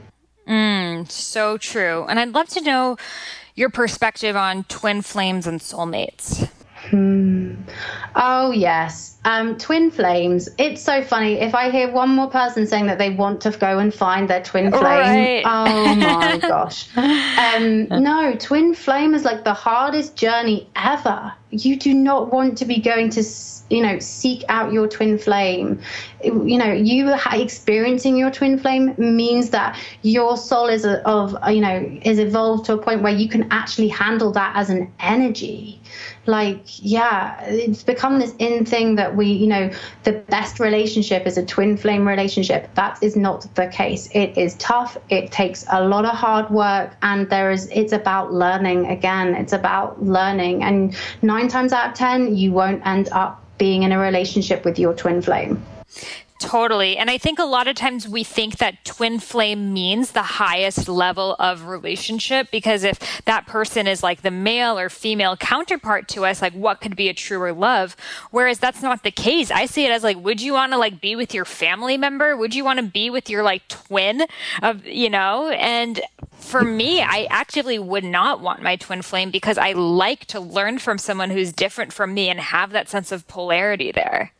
Mm, so true. And I'd love to know your perspective on twin flames and soulmates. Hmm. Oh, yes. Um, twin flames. It's so funny. If I hear one more person saying that they want to go and find their twin flame, right. Oh my gosh. Um, no, twin flame is like the hardest journey ever. You do not want to be going to, you know, seek out your twin flame. You know, you experiencing your twin flame means that your soul is a, of, you know, is evolved to a point where you can actually handle that as an energy. Like, yeah, it's become this in thing that we, you know, the best relationship is a twin flame relationship. That is not the case. It is tough. It takes a lot of hard work, and there is, it's about learning. Again, it's about learning. And nine times out of ten, you won't end up being in a relationship with your twin flame. Totally. And I think a lot of times we think that twin flame means the highest level of relationship, because if that person is like the male or female counterpart to us, like what could be a truer love? Whereas that's not the case. I see it as like, would you want to like be with your family member? Would you want to be with your like twin of, you know? And for me, I actively would not want my twin flame because I like to learn from someone who's different from me and have that sense of polarity there.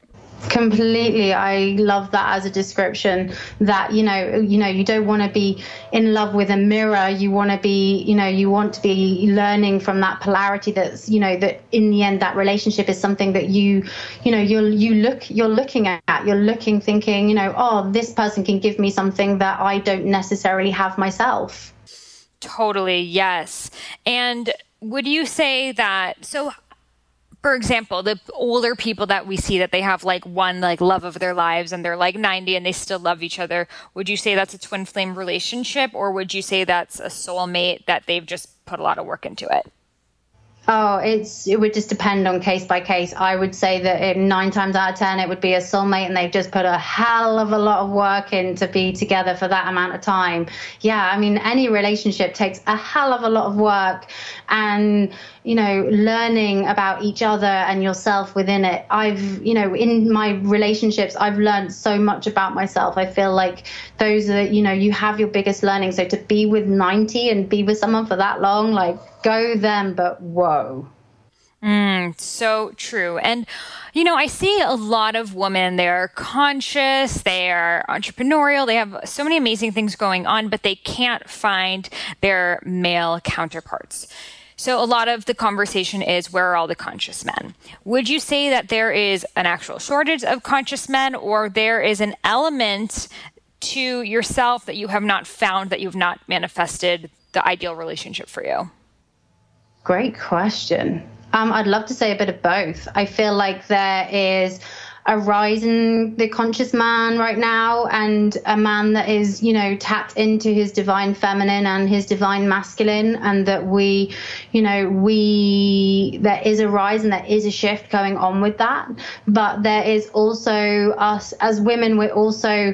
Completely. I love that as a description, that, you know, you know, you don't want to be in love with a mirror. You want to be, you know, you want to be learning from that polarity that's, you know, that in the end, that relationship is something that you, you know, you're, you look, you're looking at, you're looking, thinking, you know, oh, this person can give me something that I don't necessarily have myself. Totally. Yes. And would you say that, so for example, the older people that we see that they have like one like love of their lives and they're like ninety and they still love each other, would you say that's a twin flame relationship, or would you say that's a soulmate that they've just put a lot of work into it? Oh, it's it would just depend on case by case. I would say that it, nine times out of ten, it would be a soulmate, and they've just put a hell of a lot of work in to be together for that amount of time. Yeah, I mean, any relationship takes a hell of a lot of work, and, you know, learning about each other and yourself within it. I've, you know, in my relationships, I've learned so much about myself. I feel like those are, you know, you have your biggest learning. So to be with ninety and be with someone for that long, like, go them, but whoa. Mm, so true. And, you know, I see a lot of women, they're conscious, they are entrepreneurial, they have so many amazing things going on, but they can't find their male counterparts. So a lot of the conversation is, where are all the conscious men? Would you say that there is an actual shortage of conscious men, or there is an element to yourself that you have not found, that you've not manifested the ideal relationship for you? Great question. Um, I'd love to say a bit of both. I feel like there is a rise in the conscious man right now, and a man that is, you know, tapped into his divine feminine and his divine masculine, and that we, you know, we, there is a rise and there is a shift going on with that. But there is also us as women, we're also,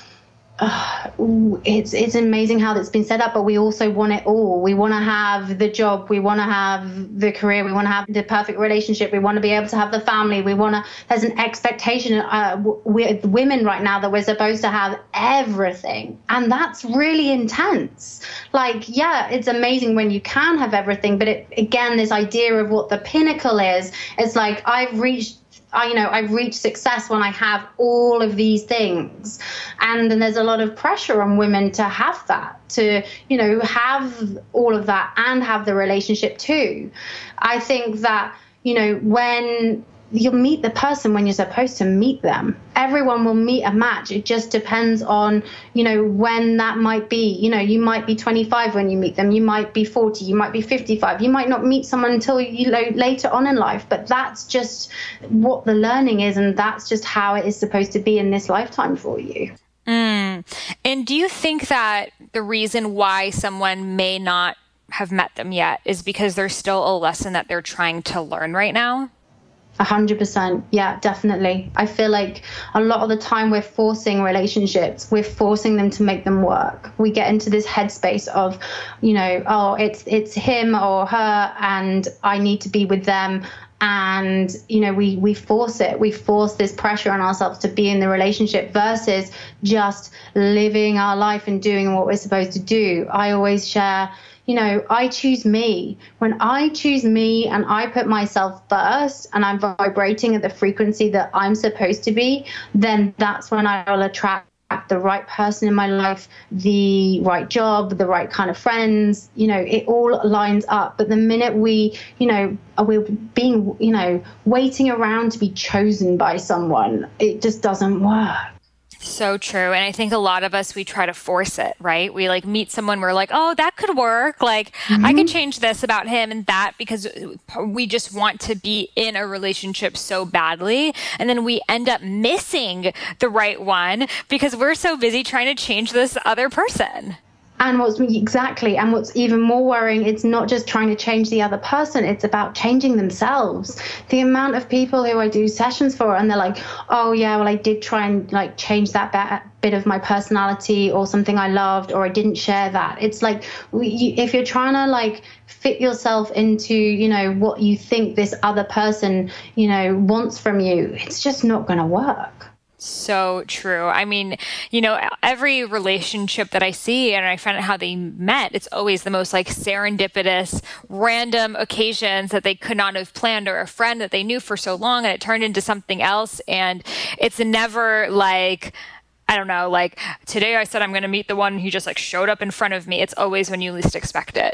Uh, it's it's amazing how that's been set up, but we also want it all. We want to have the job, we want to have the career, we want to have the perfect relationship, we want to be able to have the family, we want to, there's an expectation uh, with women right now that we're supposed to have everything, and that's really intense. Like, yeah, it's amazing when you can have everything, but it, again, this idea of what the pinnacle is, it's like, I've reached I, you know, I've reached success when I have all of these things. And then there's a lot of pressure on women to have that, to, you know, have all of that and have the relationship too. I think that, you know, when you'll meet the person when you're supposed to meet them, everyone will meet a match. It just depends on, you know, when that might be. You know, you might be twenty-five when you meet them. You might be forty. You might be fifty-five. You might not meet someone until, you know, later on in life. But that's just what the learning is. And that's just how it is supposed to be in this lifetime for you. Mm. And do you think that the reason why someone may not have met them yet is because there's still a lesson that they're trying to learn right now? A hundred percent. Yeah, definitely. I feel like a lot of the time we're forcing relationships. We're forcing them to make them work. We get into this headspace of, you know, oh, it's it's him or her, and I need to be with them. And, you know, we, we force it. We force this pressure on ourselves to be in the relationship versus just living our life and doing what we're supposed to do. I always share, you know, I choose me. When I choose me and I put myself first and I'm vibrating at the frequency that I'm supposed to be, then that's when I will attract the right person in my life, the right job, the right kind of friends. You know, it all lines up. But the minute we, you know, we're being, you know, waiting around to be chosen by someone, it just doesn't work. So true. And I think a lot of us, we try to force it, right? We like meet someone, we're like, oh, that could work. Like, mm-hmm. I could change this about him and that, because we just want to be in a relationship so badly. And then we end up missing the right one because we're so busy trying to change this other person. And what's exactly, and what's even more worrying, it's not just trying to change the other person, it's about changing themselves. The amount of people who I do sessions for, and they're like, oh yeah, well, I did try and like change that bit of my personality or something I loved, or I didn't share that. It's like, if you're trying to like fit yourself into, you know, what you think this other person, you know, wants from you, it's just not going to work. So true. I mean, you know, every relationship that I see and I find out how they met, it's always the most like serendipitous, random occasions that they could not have planned, or a friend that they knew for so long and it turned into something else. And it's never like, I don't know, like today I said I'm going to meet the one who just like showed up in front of me. It's always when you least expect it.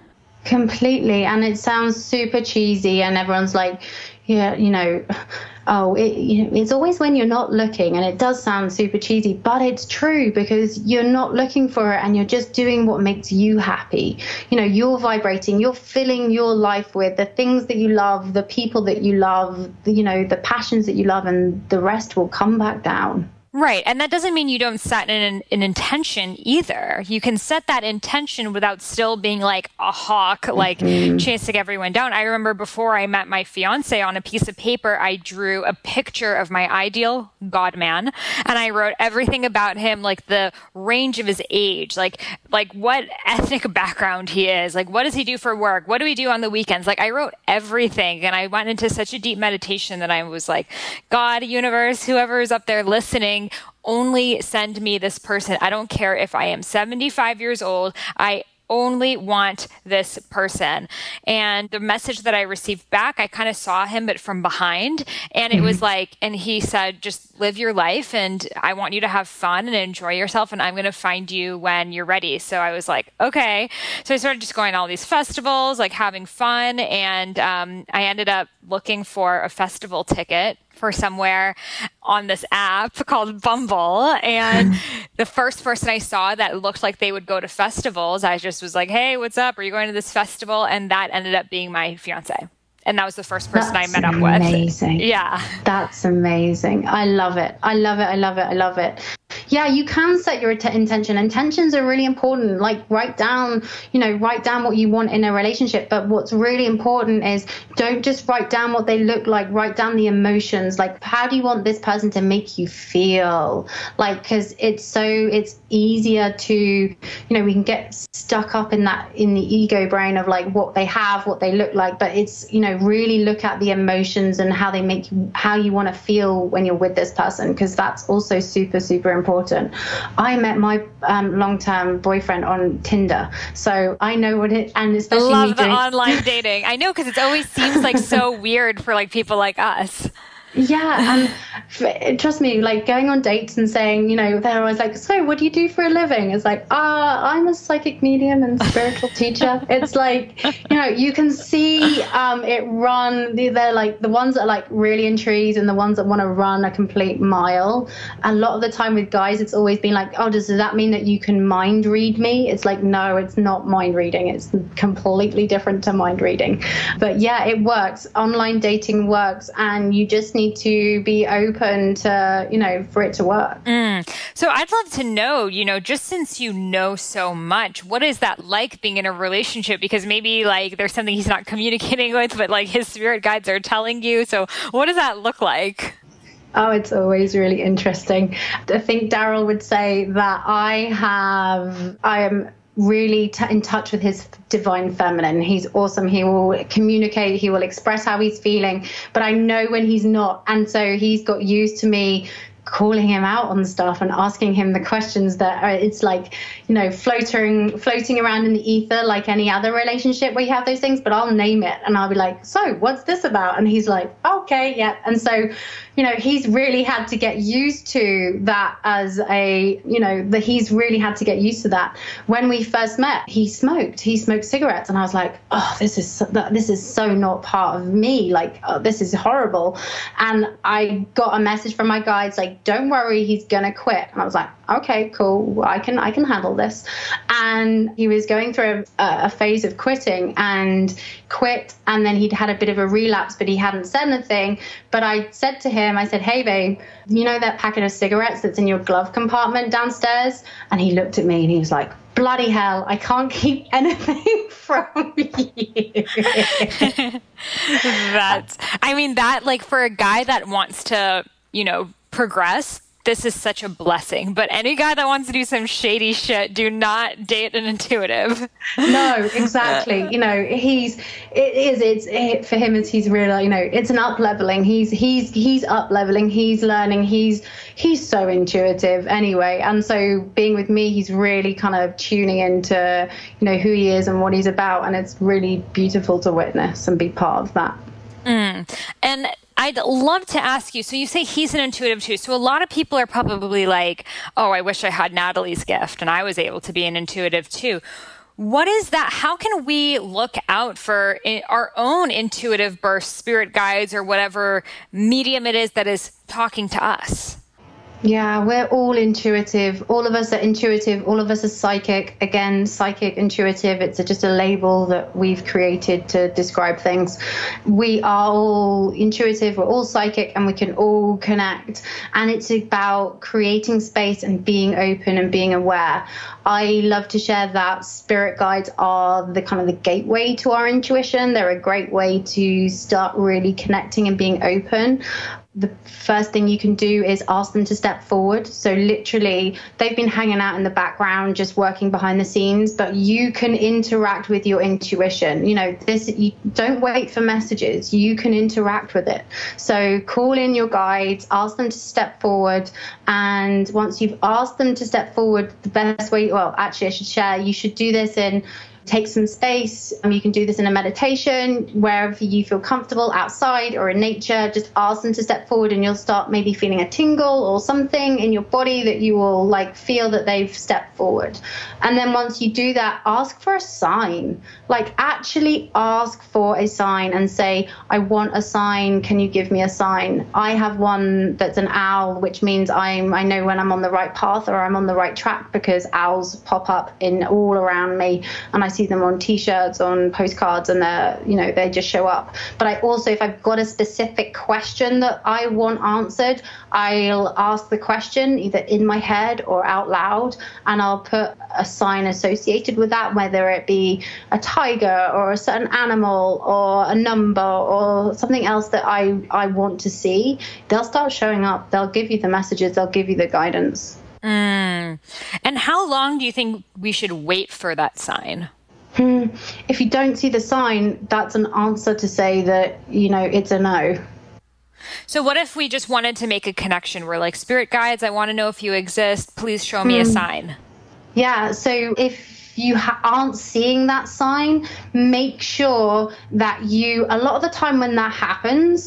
Completely. And it sounds super cheesy and everyone's like, yeah, you know, oh, it, you know, it's always when you're not looking. And it does sound super cheesy, but it's true because you're not looking for it and you're just doing what makes you happy. You know, you're vibrating, you're filling your life with the things that you love, the people that you love, the, you know, the passions that you love, and the rest will come back down. Right. And that doesn't mean you don't set an, an intention either. You can set that intention without still being like a hawk, like mm-hmm. chasing everyone down. I remember before I met my fiance, on a piece of paper, I drew a picture of my ideal God man. And I wrote everything about him, like the range of his age, like, like what ethnic background he is, like what does he do for work? What do we do on the weekends? Like I wrote everything, and I went into such a deep meditation that I was like, God, universe, whoever is up there listening, only send me this person. I don't care if I am seventy-five years old. I only want this person. And the message that I received back, I kind of saw him, but from behind. And it mm-hmm. was like, and he said, just live your life. And I want you to have fun and enjoy yourself. And I'm going to find you when you're ready. So I was like, okay. So I started just going to all these festivals, like having fun. And um, I ended up looking for a festival ticket for somewhere on this app called Bumble. And the first person I saw that looked like they would go to festivals, I just was like, hey, what's up? Are you going to this festival? And that ended up being my fiance. And that was the first person That's I met up amazing. with. Amazing. Yeah. That's amazing. I love it. I love it. I love it. I love it. Yeah, you can set your t- intention. Intentions are really important. Like write down, you know, write down what you want in a relationship. But what's really important is don't just write down what they look like. Write down the emotions. Like, how do you want this person to make you feel? Like, because it's so, it's easier to, you know, we can get stuck up in that, in the ego brain of like what they have, what they look like. But it's, you know, really look at the emotions and how they make you, how you want to feel when you're with this person, because that's also super, super important. I met my um, long-term boyfriend on Tinder, so I know what it, and especially love me the doing online dating. I know, because it always seems like so weird for like people like us. Yeah, and trust me, like going on dates and saying, you know, they're always like, so what do you do for a living? It's like, ah, uh, I'm a psychic medium and spiritual teacher. It's like, you know, you can see um, it run. They're like the ones that are like really intrigued and the ones that want to run a complete mile. A lot of the time with guys, it's always been like, oh, does that mean that you can mind read me? It's like, no, it's not mind reading. It's completely different to mind reading. But yeah, it works. Online dating works, and you just need to be open to, you know, for it to work. Mm. So I'd love to know, you know, just since you know so much, what is that like being in a relationship? Because maybe like there's something he's not communicating with, but like his spirit guides are telling you. So what does that look like? Oh, it's always really interesting. I think Daryl would say that I have, I am really t- in touch with his divine feminine. He's awesome. He will communicate. He will express how he's feeling, but I know when he's not. And so he's got used to me calling him out on stuff and asking him the questions that are, it's like, you know, floating floating around in the ether like any other relationship where you have those things, but I'll name it and I'll be like, so what's this about? And he's like, okay, yeah. And so, you know, he's really had to get used to that as a, you know, that he's really had to get used to that. When we first met, he smoked, he smoked cigarettes. And I was like, oh, this is, so, this is so not part of me. Like, oh, this is horrible. And I got a message from my guides, like, don't worry, he's going to quit. And I was like, okay, cool. I can, I can handle this. And he was going through a, a phase of quitting and quit. And then he'd had a bit of a relapse, but he hadn't said anything. But I said to him, I said, hey, babe, you know that packet of cigarettes that's in your glove compartment downstairs? And he looked at me and he was like, bloody hell, I can't keep anything from you. That's, I mean, that like for a guy that wants to, you know, progress, this is such a blessing. But any guy that wants to do some shady shit, do not date an intuitive. No, exactly. You know, he's, it is, it's, it, for him, it's, he's really, you know, it's an up leveling. He's, he's, he's up leveling. He's learning. He's, he's so intuitive anyway. And so being with me, he's really kind of tuning into, you know, who he is and what he's about. And it's really beautiful to witness and be part of that. Mm. And I'd love to ask you, so you say he's an intuitive too. So a lot of people are probably like, oh, I wish I had Natalie's gift and I was able to be an intuitive too. What is that? How can we look out for our own intuitive bursts, spirit guides, or whatever medium it is that is talking to us? Yeah, we're all intuitive. All of us are intuitive. All of us are psychic. Again, psychic, intuitive. It's a, just a label that we've created to describe things. We are all intuitive. We're all psychic, and we can all connect. And it's about creating space and being open and being aware. I love to share that spirit guides are the kind of the gateway to our intuition. They're a great way to start really connecting and being open. The first thing you can do is ask them to step forward. So literally, they've been hanging out in the background, just working behind the scenes, but you can interact with your intuition. You know, this, you don't wait for messages. You can interact with it. So call in your guides, ask them to step forward. And once you've asked them to step forward, the best way, well, actually, I should share, you should do this in take some space. Um, you can do this in a meditation, wherever you feel comfortable, outside or in nature. Just ask them to step forward and you'll start maybe feeling a tingle or something in your body that you will like feel that they've stepped forward. And then once you do that, ask for a sign. Like actually ask for a sign and say, I want a sign. Can you give me a sign? I have one that's an owl, which means I'm I know when I'm on the right path or I'm on the right track, because owls pop up in all around me, and I see them on t-shirts, on postcards, and they're, you know, they just show up. But I also, if I've got a specific question that I want answered, I'll ask the question either in my head or out loud, and I'll put a sign associated with that, whether it be a tiger or a certain animal or a number or something else that I, I want to see. They'll start showing up. They'll give you the messages. They'll give you the guidance. Mm. And how long do you think we should wait for that sign? Hmm. If you don't see the sign, that's an answer to say that, you know, it's a no. So what if we just wanted to make a connection? We're like, spirit guides, I want to know if you exist. Please show me hmm. a sign. Yeah. So if you ha- aren't seeing that sign, make sure that you, a lot of the time when that happens,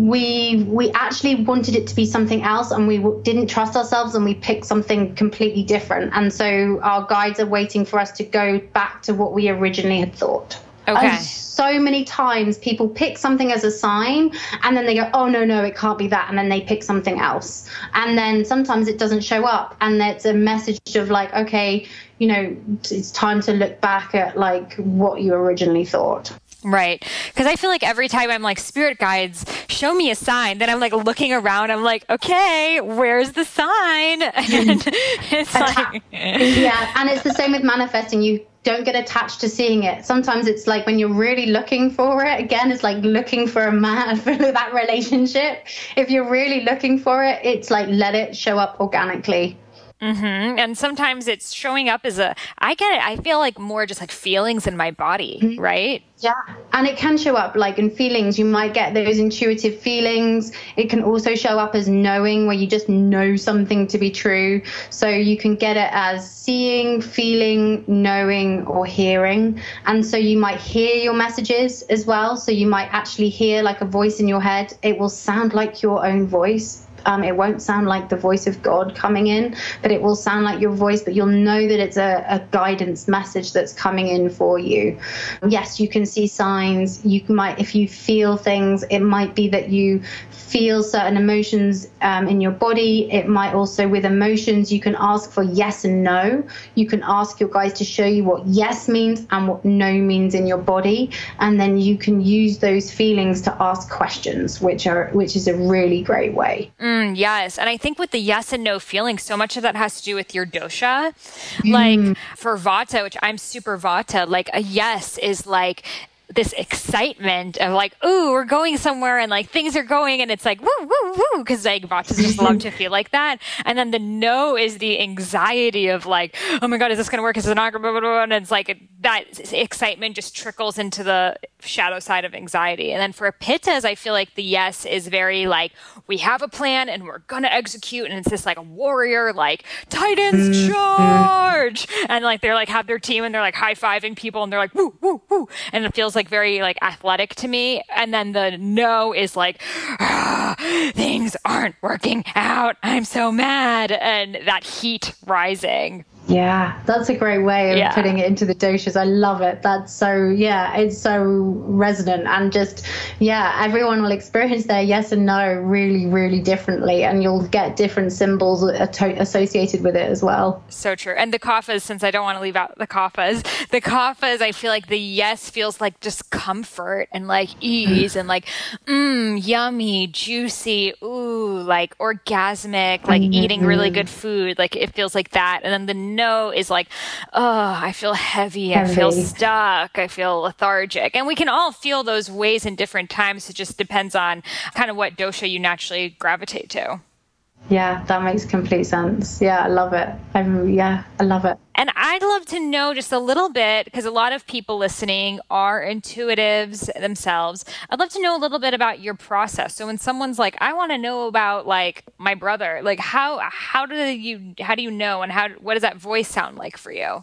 we we actually wanted it to be something else, and we w- didn't trust ourselves, and we picked something completely different. And so our guides are waiting for us to go back to what we originally had thought. Okay. And so many times people pick something as a sign and then they go, oh, no, no, it can't be that. And then they pick something else. And then sometimes it doesn't show up. And it's a message of like, okay, you know, it's time to look back at like what you originally thought. Right. Because I feel like every time I'm like, spirit guides, show me a sign, then I'm like looking around. I'm like, okay, where's the sign? And it's like... Yeah. And it's the same with manifesting. You don't get attached to seeing it. Sometimes it's like when you're really looking for it, again, it's like looking for a man for that relationship. If you're really looking for it, it's like let it show up organically. Mm-hmm. And sometimes it's showing up as a, I get it, I feel like more just like feelings in my body, mm-hmm. right? Yeah. And it can show up like in feelings. You might get those intuitive feelings. It can also show up as knowing, where you just know something to be true. So you can get it as seeing, feeling, knowing, or hearing. And so you might hear your messages as well. So you might actually hear like a voice in your head. It will sound like your own voice. Um, it won't sound like the voice of God coming in, but it will sound like your voice, but you'll know that it's a, a guidance message that's coming in for you. Yes, you can see signs. You might, if you feel things, it might be that you feel certain emotions um, in your body. It might also, with emotions, you can ask for yes and no. You can ask your guides to show you what yes means and what no means in your body. And then you can use those feelings to ask questions, which are which is a really great way. Mm, yes. And I think with the yes and no feeling, so much of that has to do with your dosha. Mm. Like for Vata, which I'm super Vata, like a yes is like this excitement of like, ooh, we're going somewhere and like things are going and it's like, woo, woo, woo, because like Vachas just love to feel like that. And then the no is the anxiety of like, oh my God, is this going to work? Is it not? And it's like that excitement just trickles into the shadow side of anxiety. And then for Pittas, I feel like the yes is very like, we have a plan and we're going to execute. And it's this like a warrior, like Titans mm-hmm. charge. And like, they're like, have their team and they're like high-fiving people and they're like, woo, woo, woo. And it feels like very like athletic to me. And then the no is like, ah, things aren't working out. I'm so mad. And that heat rising. Yeah, that's a great way of yeah. putting it into the doshas. I love it. That's so, yeah, it's so resonant. And just, yeah, everyone will experience their yes and no really, really differently. And you'll get different symbols associated with it as well. So true. And the kaphas, since I don't want to leave out the kaphas, the kaphas, I feel like the yes feels like just comfort and like ease and like, mmm, yummy, juicy, ooh, like orgasmic, like mm-hmm. eating really good food. Like it feels like that. And then the no is like, oh, I feel heavy, heavy, I feel stuck, I feel lethargic. And we can all feel those ways in different times. It just depends on kind of what dosha you naturally gravitate to. Yeah, that makes complete sense. Yeah, I love it. I'm, yeah, I love it. And I'd love to know just a little bit, because a lot of people listening are intuitives themselves. I'd love to know a little bit about your process. So when someone's like, I want to know about like my brother, like how how do you how do you know, and how what does that voice sound like for you?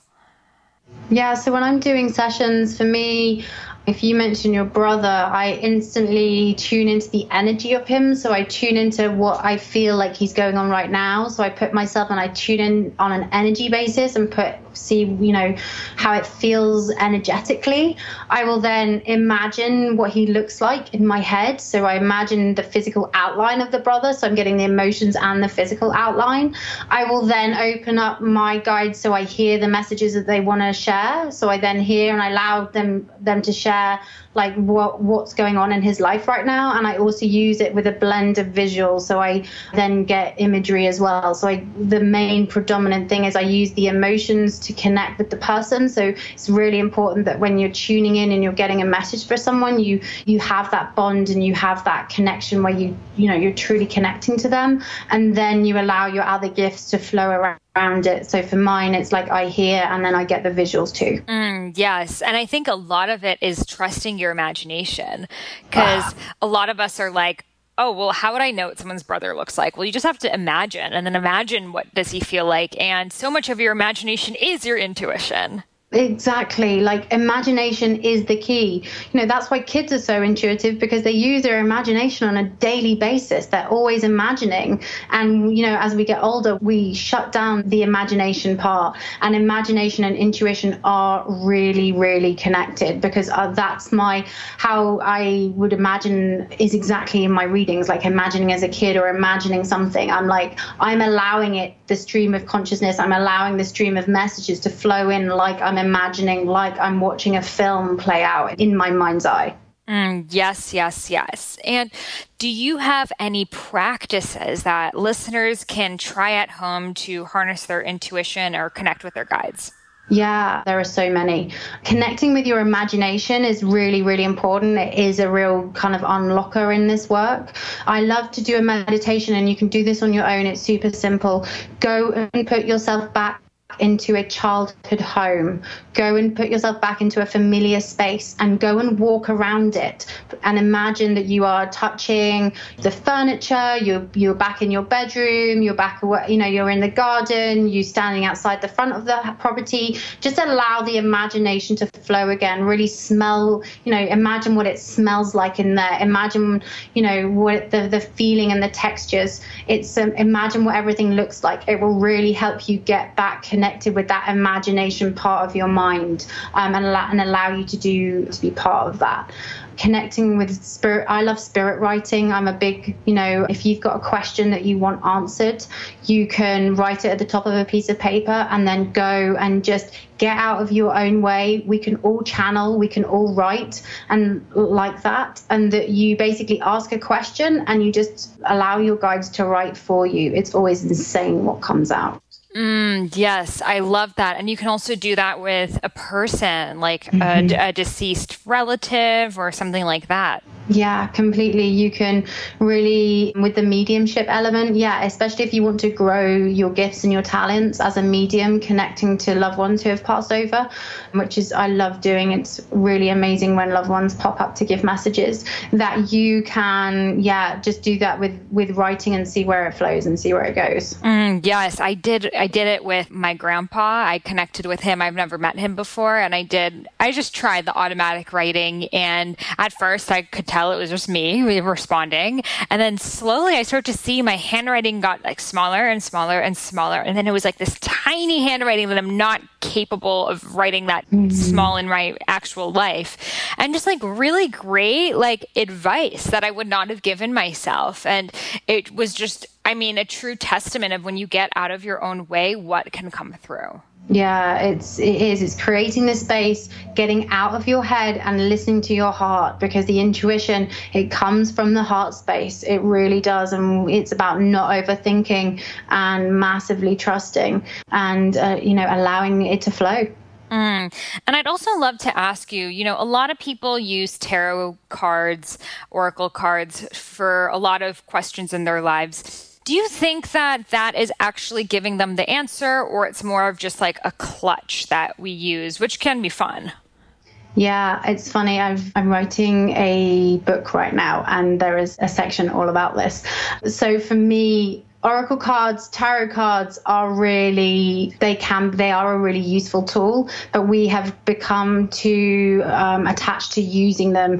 Yeah, so when I'm doing sessions, for me, if you mention your brother, I instantly tune into the energy of him. So I tune into what I feel like he's going on right now. So I put myself and I tune in on an energy basis and put see, you know, how it feels energetically. I will then imagine what he looks like in my head. So I imagine the physical outline of the brother. So I'm getting the emotions and the physical outline. I will then open up my guide so I hear the messages that they want to share. So I then hear and I allow them them to share like what what's going on in his life right now. And I also use it with a blend of visuals. So I then get imagery as well. So I, the main predominant thing is I use the emotions to connect with the person. So it's really important that when you're tuning in and you're getting a message for someone, you you have that bond and you have that connection where you you know you're truly connecting to them, and then you allow your other gifts to flow around around it. So for mine, it's like I hear and then I get the visuals too. Mm, yes. And I think a lot of it is trusting your imagination, because ah. a lot of us are like, oh, well, how would I know what someone's brother looks like? Well, you just have to imagine, and then imagine what does he feel like. And so much of your imagination is your intuition. Exactly. Like imagination is the key. You know, that's why kids are so intuitive, because they use their imagination on a daily basis. They're always imagining. And, you know, as we get older, we shut down the imagination part, and imagination and intuition are really, really connected, because uh, that's my, how I would imagine is exactly in my readings, like imagining as a kid or imagining something. I'm like, I'm allowing it, the stream of consciousness. I'm allowing the stream of messages to flow in like I'm imagining, like I'm watching a film play out in my mind's eye. Mm, yes, yes, yes. And do you have any practices that listeners can try at home to harness their intuition or connect with their guides? Yeah, there are so many. Connecting with your imagination is really, really important. It is a real kind of unlocker in this work. I love to do a meditation, and you can do this on your own. It's super simple. Go and put yourself back into a childhood home. Go and put yourself back into a familiar space and go and walk around it, and imagine that you are touching the furniture, you're, you're back in your bedroom, you're back, you know, you're in the garden, you're standing outside the front of the property. Just allow the imagination to flow again. Really smell, you know, imagine what it smells like in there. Imagine, you know, what the, the feeling and the textures. It's um, imagine what everything looks like. It will really help you get back connected with that imagination part of your mind, um, and, allow, and allow you to do to be part of that. Connecting with spirit. I love spirit writing. I'm a big, you know, if you've got a question that you want answered, you can write it at the top of a piece of paper and then go and just get out of your own way. We can all channel, we can all write, and like that. And that you basically ask a question and you just allow your guides to write for you. It's always insane what comes out. Mm, yes, I love that. And you can also do that with a person, like mm-hmm. a, a deceased relative or something like that. Yeah, completely. You can really, with the mediumship element, yeah, especially if you want to grow your gifts and your talents as a medium, connecting to loved ones who have passed over, which is, I love doing. It's really amazing when loved ones pop up to give messages, that you can, yeah, just do that with, with writing and see where it flows and see where it goes. Mm, yes, I did. I did it with my grandpa. I connected with him. I've never met him before. And I did, I just tried the automatic writing. And at first I could tell it was just me responding. And then slowly I started to see my handwriting got like smaller and smaller and smaller. And then it was like this tiny handwriting that I'm not capable of writing that mm-hmm. small in my actual life. And just like really great, like advice that I would not have given myself. And it was just, I mean, a true testament of when you get out of your own way, what can come through. Yeah, it's, it is. It's creating this space, getting out of your head and listening to your heart, because the intuition, it comes from the heart space. It really does. And it's about not overthinking and massively trusting and, uh, you know, allowing it to flow. Mm. And I'd also love to ask you, you know, a lot of people use tarot cards, oracle cards for a lot of questions in their lives. Do you think that that is actually giving them the answer, or it's more of just like a clutch that we use, which can be fun? Yeah, it's funny. I've, I'm writing a book right now, and there is a section all about this. So for me, oracle cards, tarot cards are really, they can, they are a really useful tool, but we have become too um, attached to using them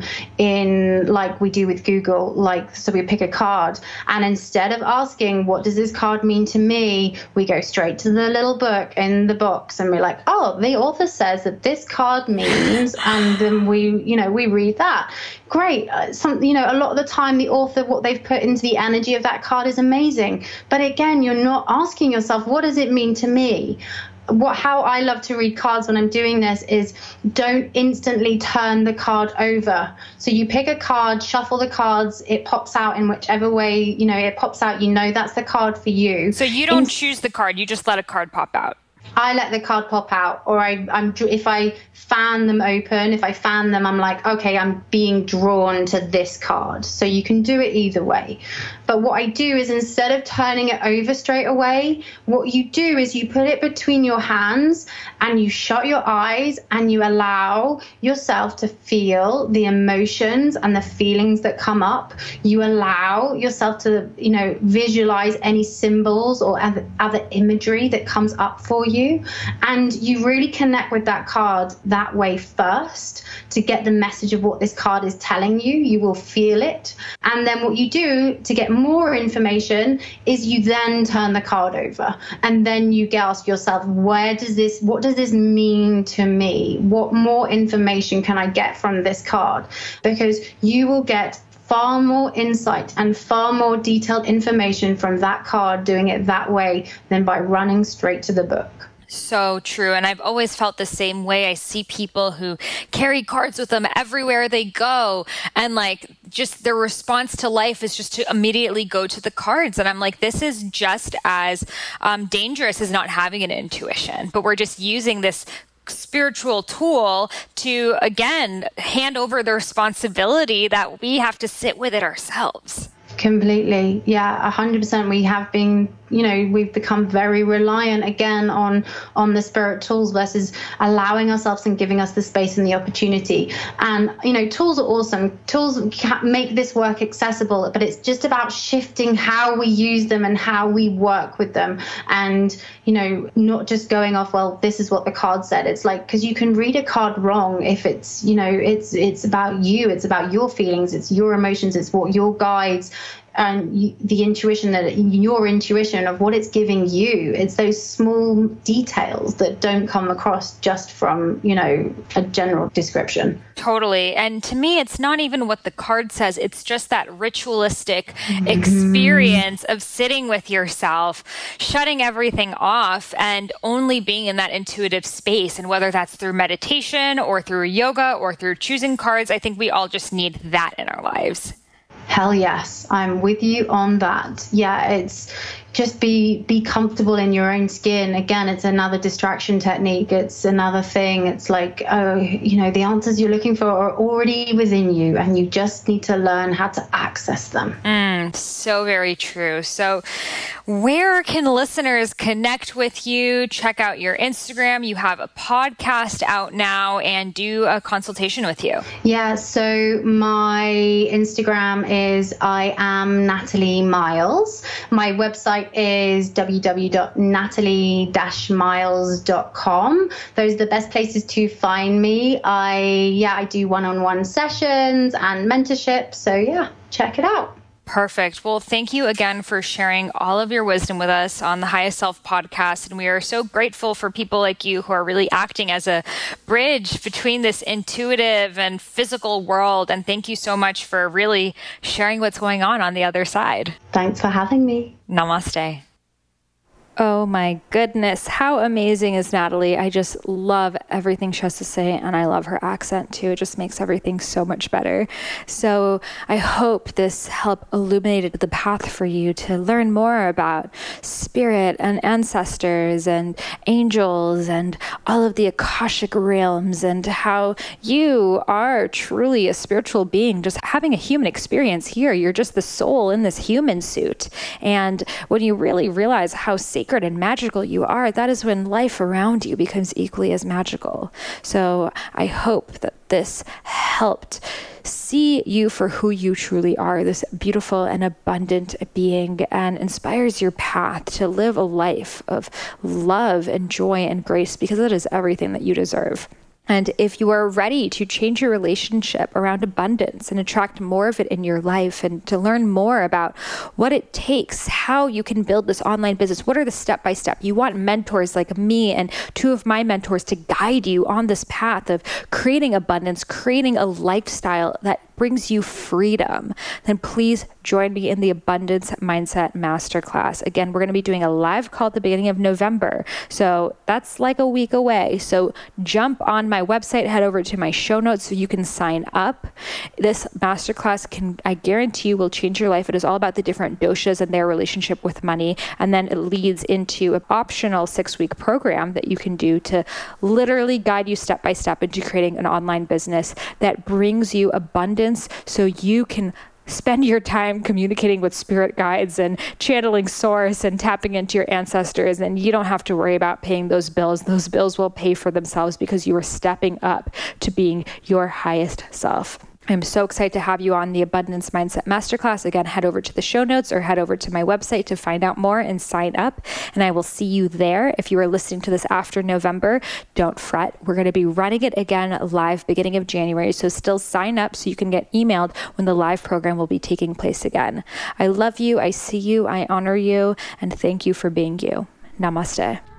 in like we do with Google. Like, so we pick a card, and instead of asking, what does this card mean to me? We go straight to the little book in the box and we're like, oh, the author says that this card means, and then we, you know, we read that. Great. Uh, some, you know, a lot of the time the author, what they've put into the energy of that card is amazing. But again, you're not asking yourself, what does it mean to me? What, how I love to read cards when I'm doing this is don't instantly turn the card over. So you pick a card, shuffle the cards, it pops out in whichever way, you know, it pops out, you know, that's the card for you. So you don't in- choose the card, you just let a card pop out. I let the card pop out, or I, I'm if I fan them open, if I fan them, I'm like, okay, I'm being drawn to this card. So you can do it either way. But what I do is, instead of turning it over straight away, what you do is you put it between your hands and you shut your eyes and you allow yourself to feel the emotions and the feelings that come up. You allow yourself to, you know, visualize any symbols or other, other imagery that comes up for you. And you really connect with that card that way first to get the message of what this card is telling you. You will feel it. And then what you do to get more information is you then turn the card over, and then you ask yourself, where does this, what does this mean to me? What more information can I get from this card? Because you will get far more insight and far more detailed information from that card doing it that way than by running straight to the book. So true. And I've always felt the same way. I see people who carry cards with them everywhere they go. And like, just their response to life is just to immediately go to the cards. And I'm like, this is just as um, dangerous as not having an intuition. But we're just using this spiritual tool to, again, hand over the responsibility that we have to sit with it ourselves. Completely. Yeah, one hundred percent. We have been, you know, we've become very reliant again on on the spirit tools versus allowing ourselves and giving us the space and the opportunity. And, you know, tools are awesome. Tools can make this work accessible, but it's just about shifting how we use them and how we work with them. And, you know, not just going off, well, this is what the card said. It's like, because you can read a card wrong if it's, you know, it's it's about you. It's about your feelings. It's your emotions. It's what your guides and you, the intuition that your intuition of what it's giving you. It's those small details that don't come across just from, you know, a general description. Totally. And to me, it's not even what the card says. It's just that ritualistic mm-hmm. experience of sitting with yourself, shutting everything off, and only being in that intuitive space. And whether that's through meditation or through yoga or through choosing cards, I think we all just need that in our lives. Hell yes, I'm with you on that. Yeah, it's just be be comfortable in your own skin. Again, it's another distraction technique. It's another thing. It's like, oh, you know, the answers you're looking for are already within you, and you just need to learn how to access them. Mm, so very true. So where can listeners connect with you, check out your Instagram? You have a podcast out now, and do a consultation with you. Yeah, so my Instagram is I am Natalie Miles. My website is w w w dot natalie dash miles dot com. Those are the best places to find me. I yeah, I do one-on-one sessions and mentorship. So yeah, check it out. Perfect. Well, thank you again for sharing all of your wisdom with us on the Highest Self podcast. And we are so grateful for people like you who are really acting as a bridge between this intuitive and physical world. And thank you so much for really sharing what's going on on the other side. Thanks for having me. Namaste. Oh my goodness. How amazing is Natalie? I just love everything she has to say, and I love her accent too. It just makes everything so much better. So I hope this helped illuminated the path for you to learn more about spirit and ancestors and angels and all of the Akashic realms, and how you are truly a spiritual being, just having a human experience here. You're just the soul in this human suit. And when you really realize how sacred and magical you are, that is when life around you becomes equally as magical. So I hope that this helped see you for who you truly are, this beautiful and abundant being, and inspires your path to live a life of love and joy and grace, because it is everything that you deserve. And if you are ready to change your relationship around abundance and attract more of it in your life, and to learn more about what it takes, how you can build this online business, what are the step-by-step, you want mentors like me and two of my mentors to guide you on this path of creating abundance, creating a lifestyle that brings you freedom, then please join me in the Abundance Mindset Masterclass. Again, we're going to be doing a live call at the beginning of November. So that's like a week away. So jump on my website, head over to my show notes so you can sign up. This masterclass can, I guarantee you, will change your life. It is all about the different doshas and their relationship with money. And then it leads into an optional six-week program that you can do to literally guide you step by step into creating an online business that brings you abundance, so you can spend your time communicating with spirit guides and channeling source and tapping into your ancestors, and you don't have to worry about paying those bills. Those bills will pay for themselves because you are stepping up to being your highest self. I'm so excited to have you on the Abundance Mindset Masterclass. Again, head over to the show notes or head over to my website to find out more and sign up. And I will see you there. If you are listening to this after November, don't fret. We're going to be running it again live beginning of January. So still sign up so you can get emailed when the live program will be taking place again. I love you. I see you. I honor you. And thank you for being you. Namaste.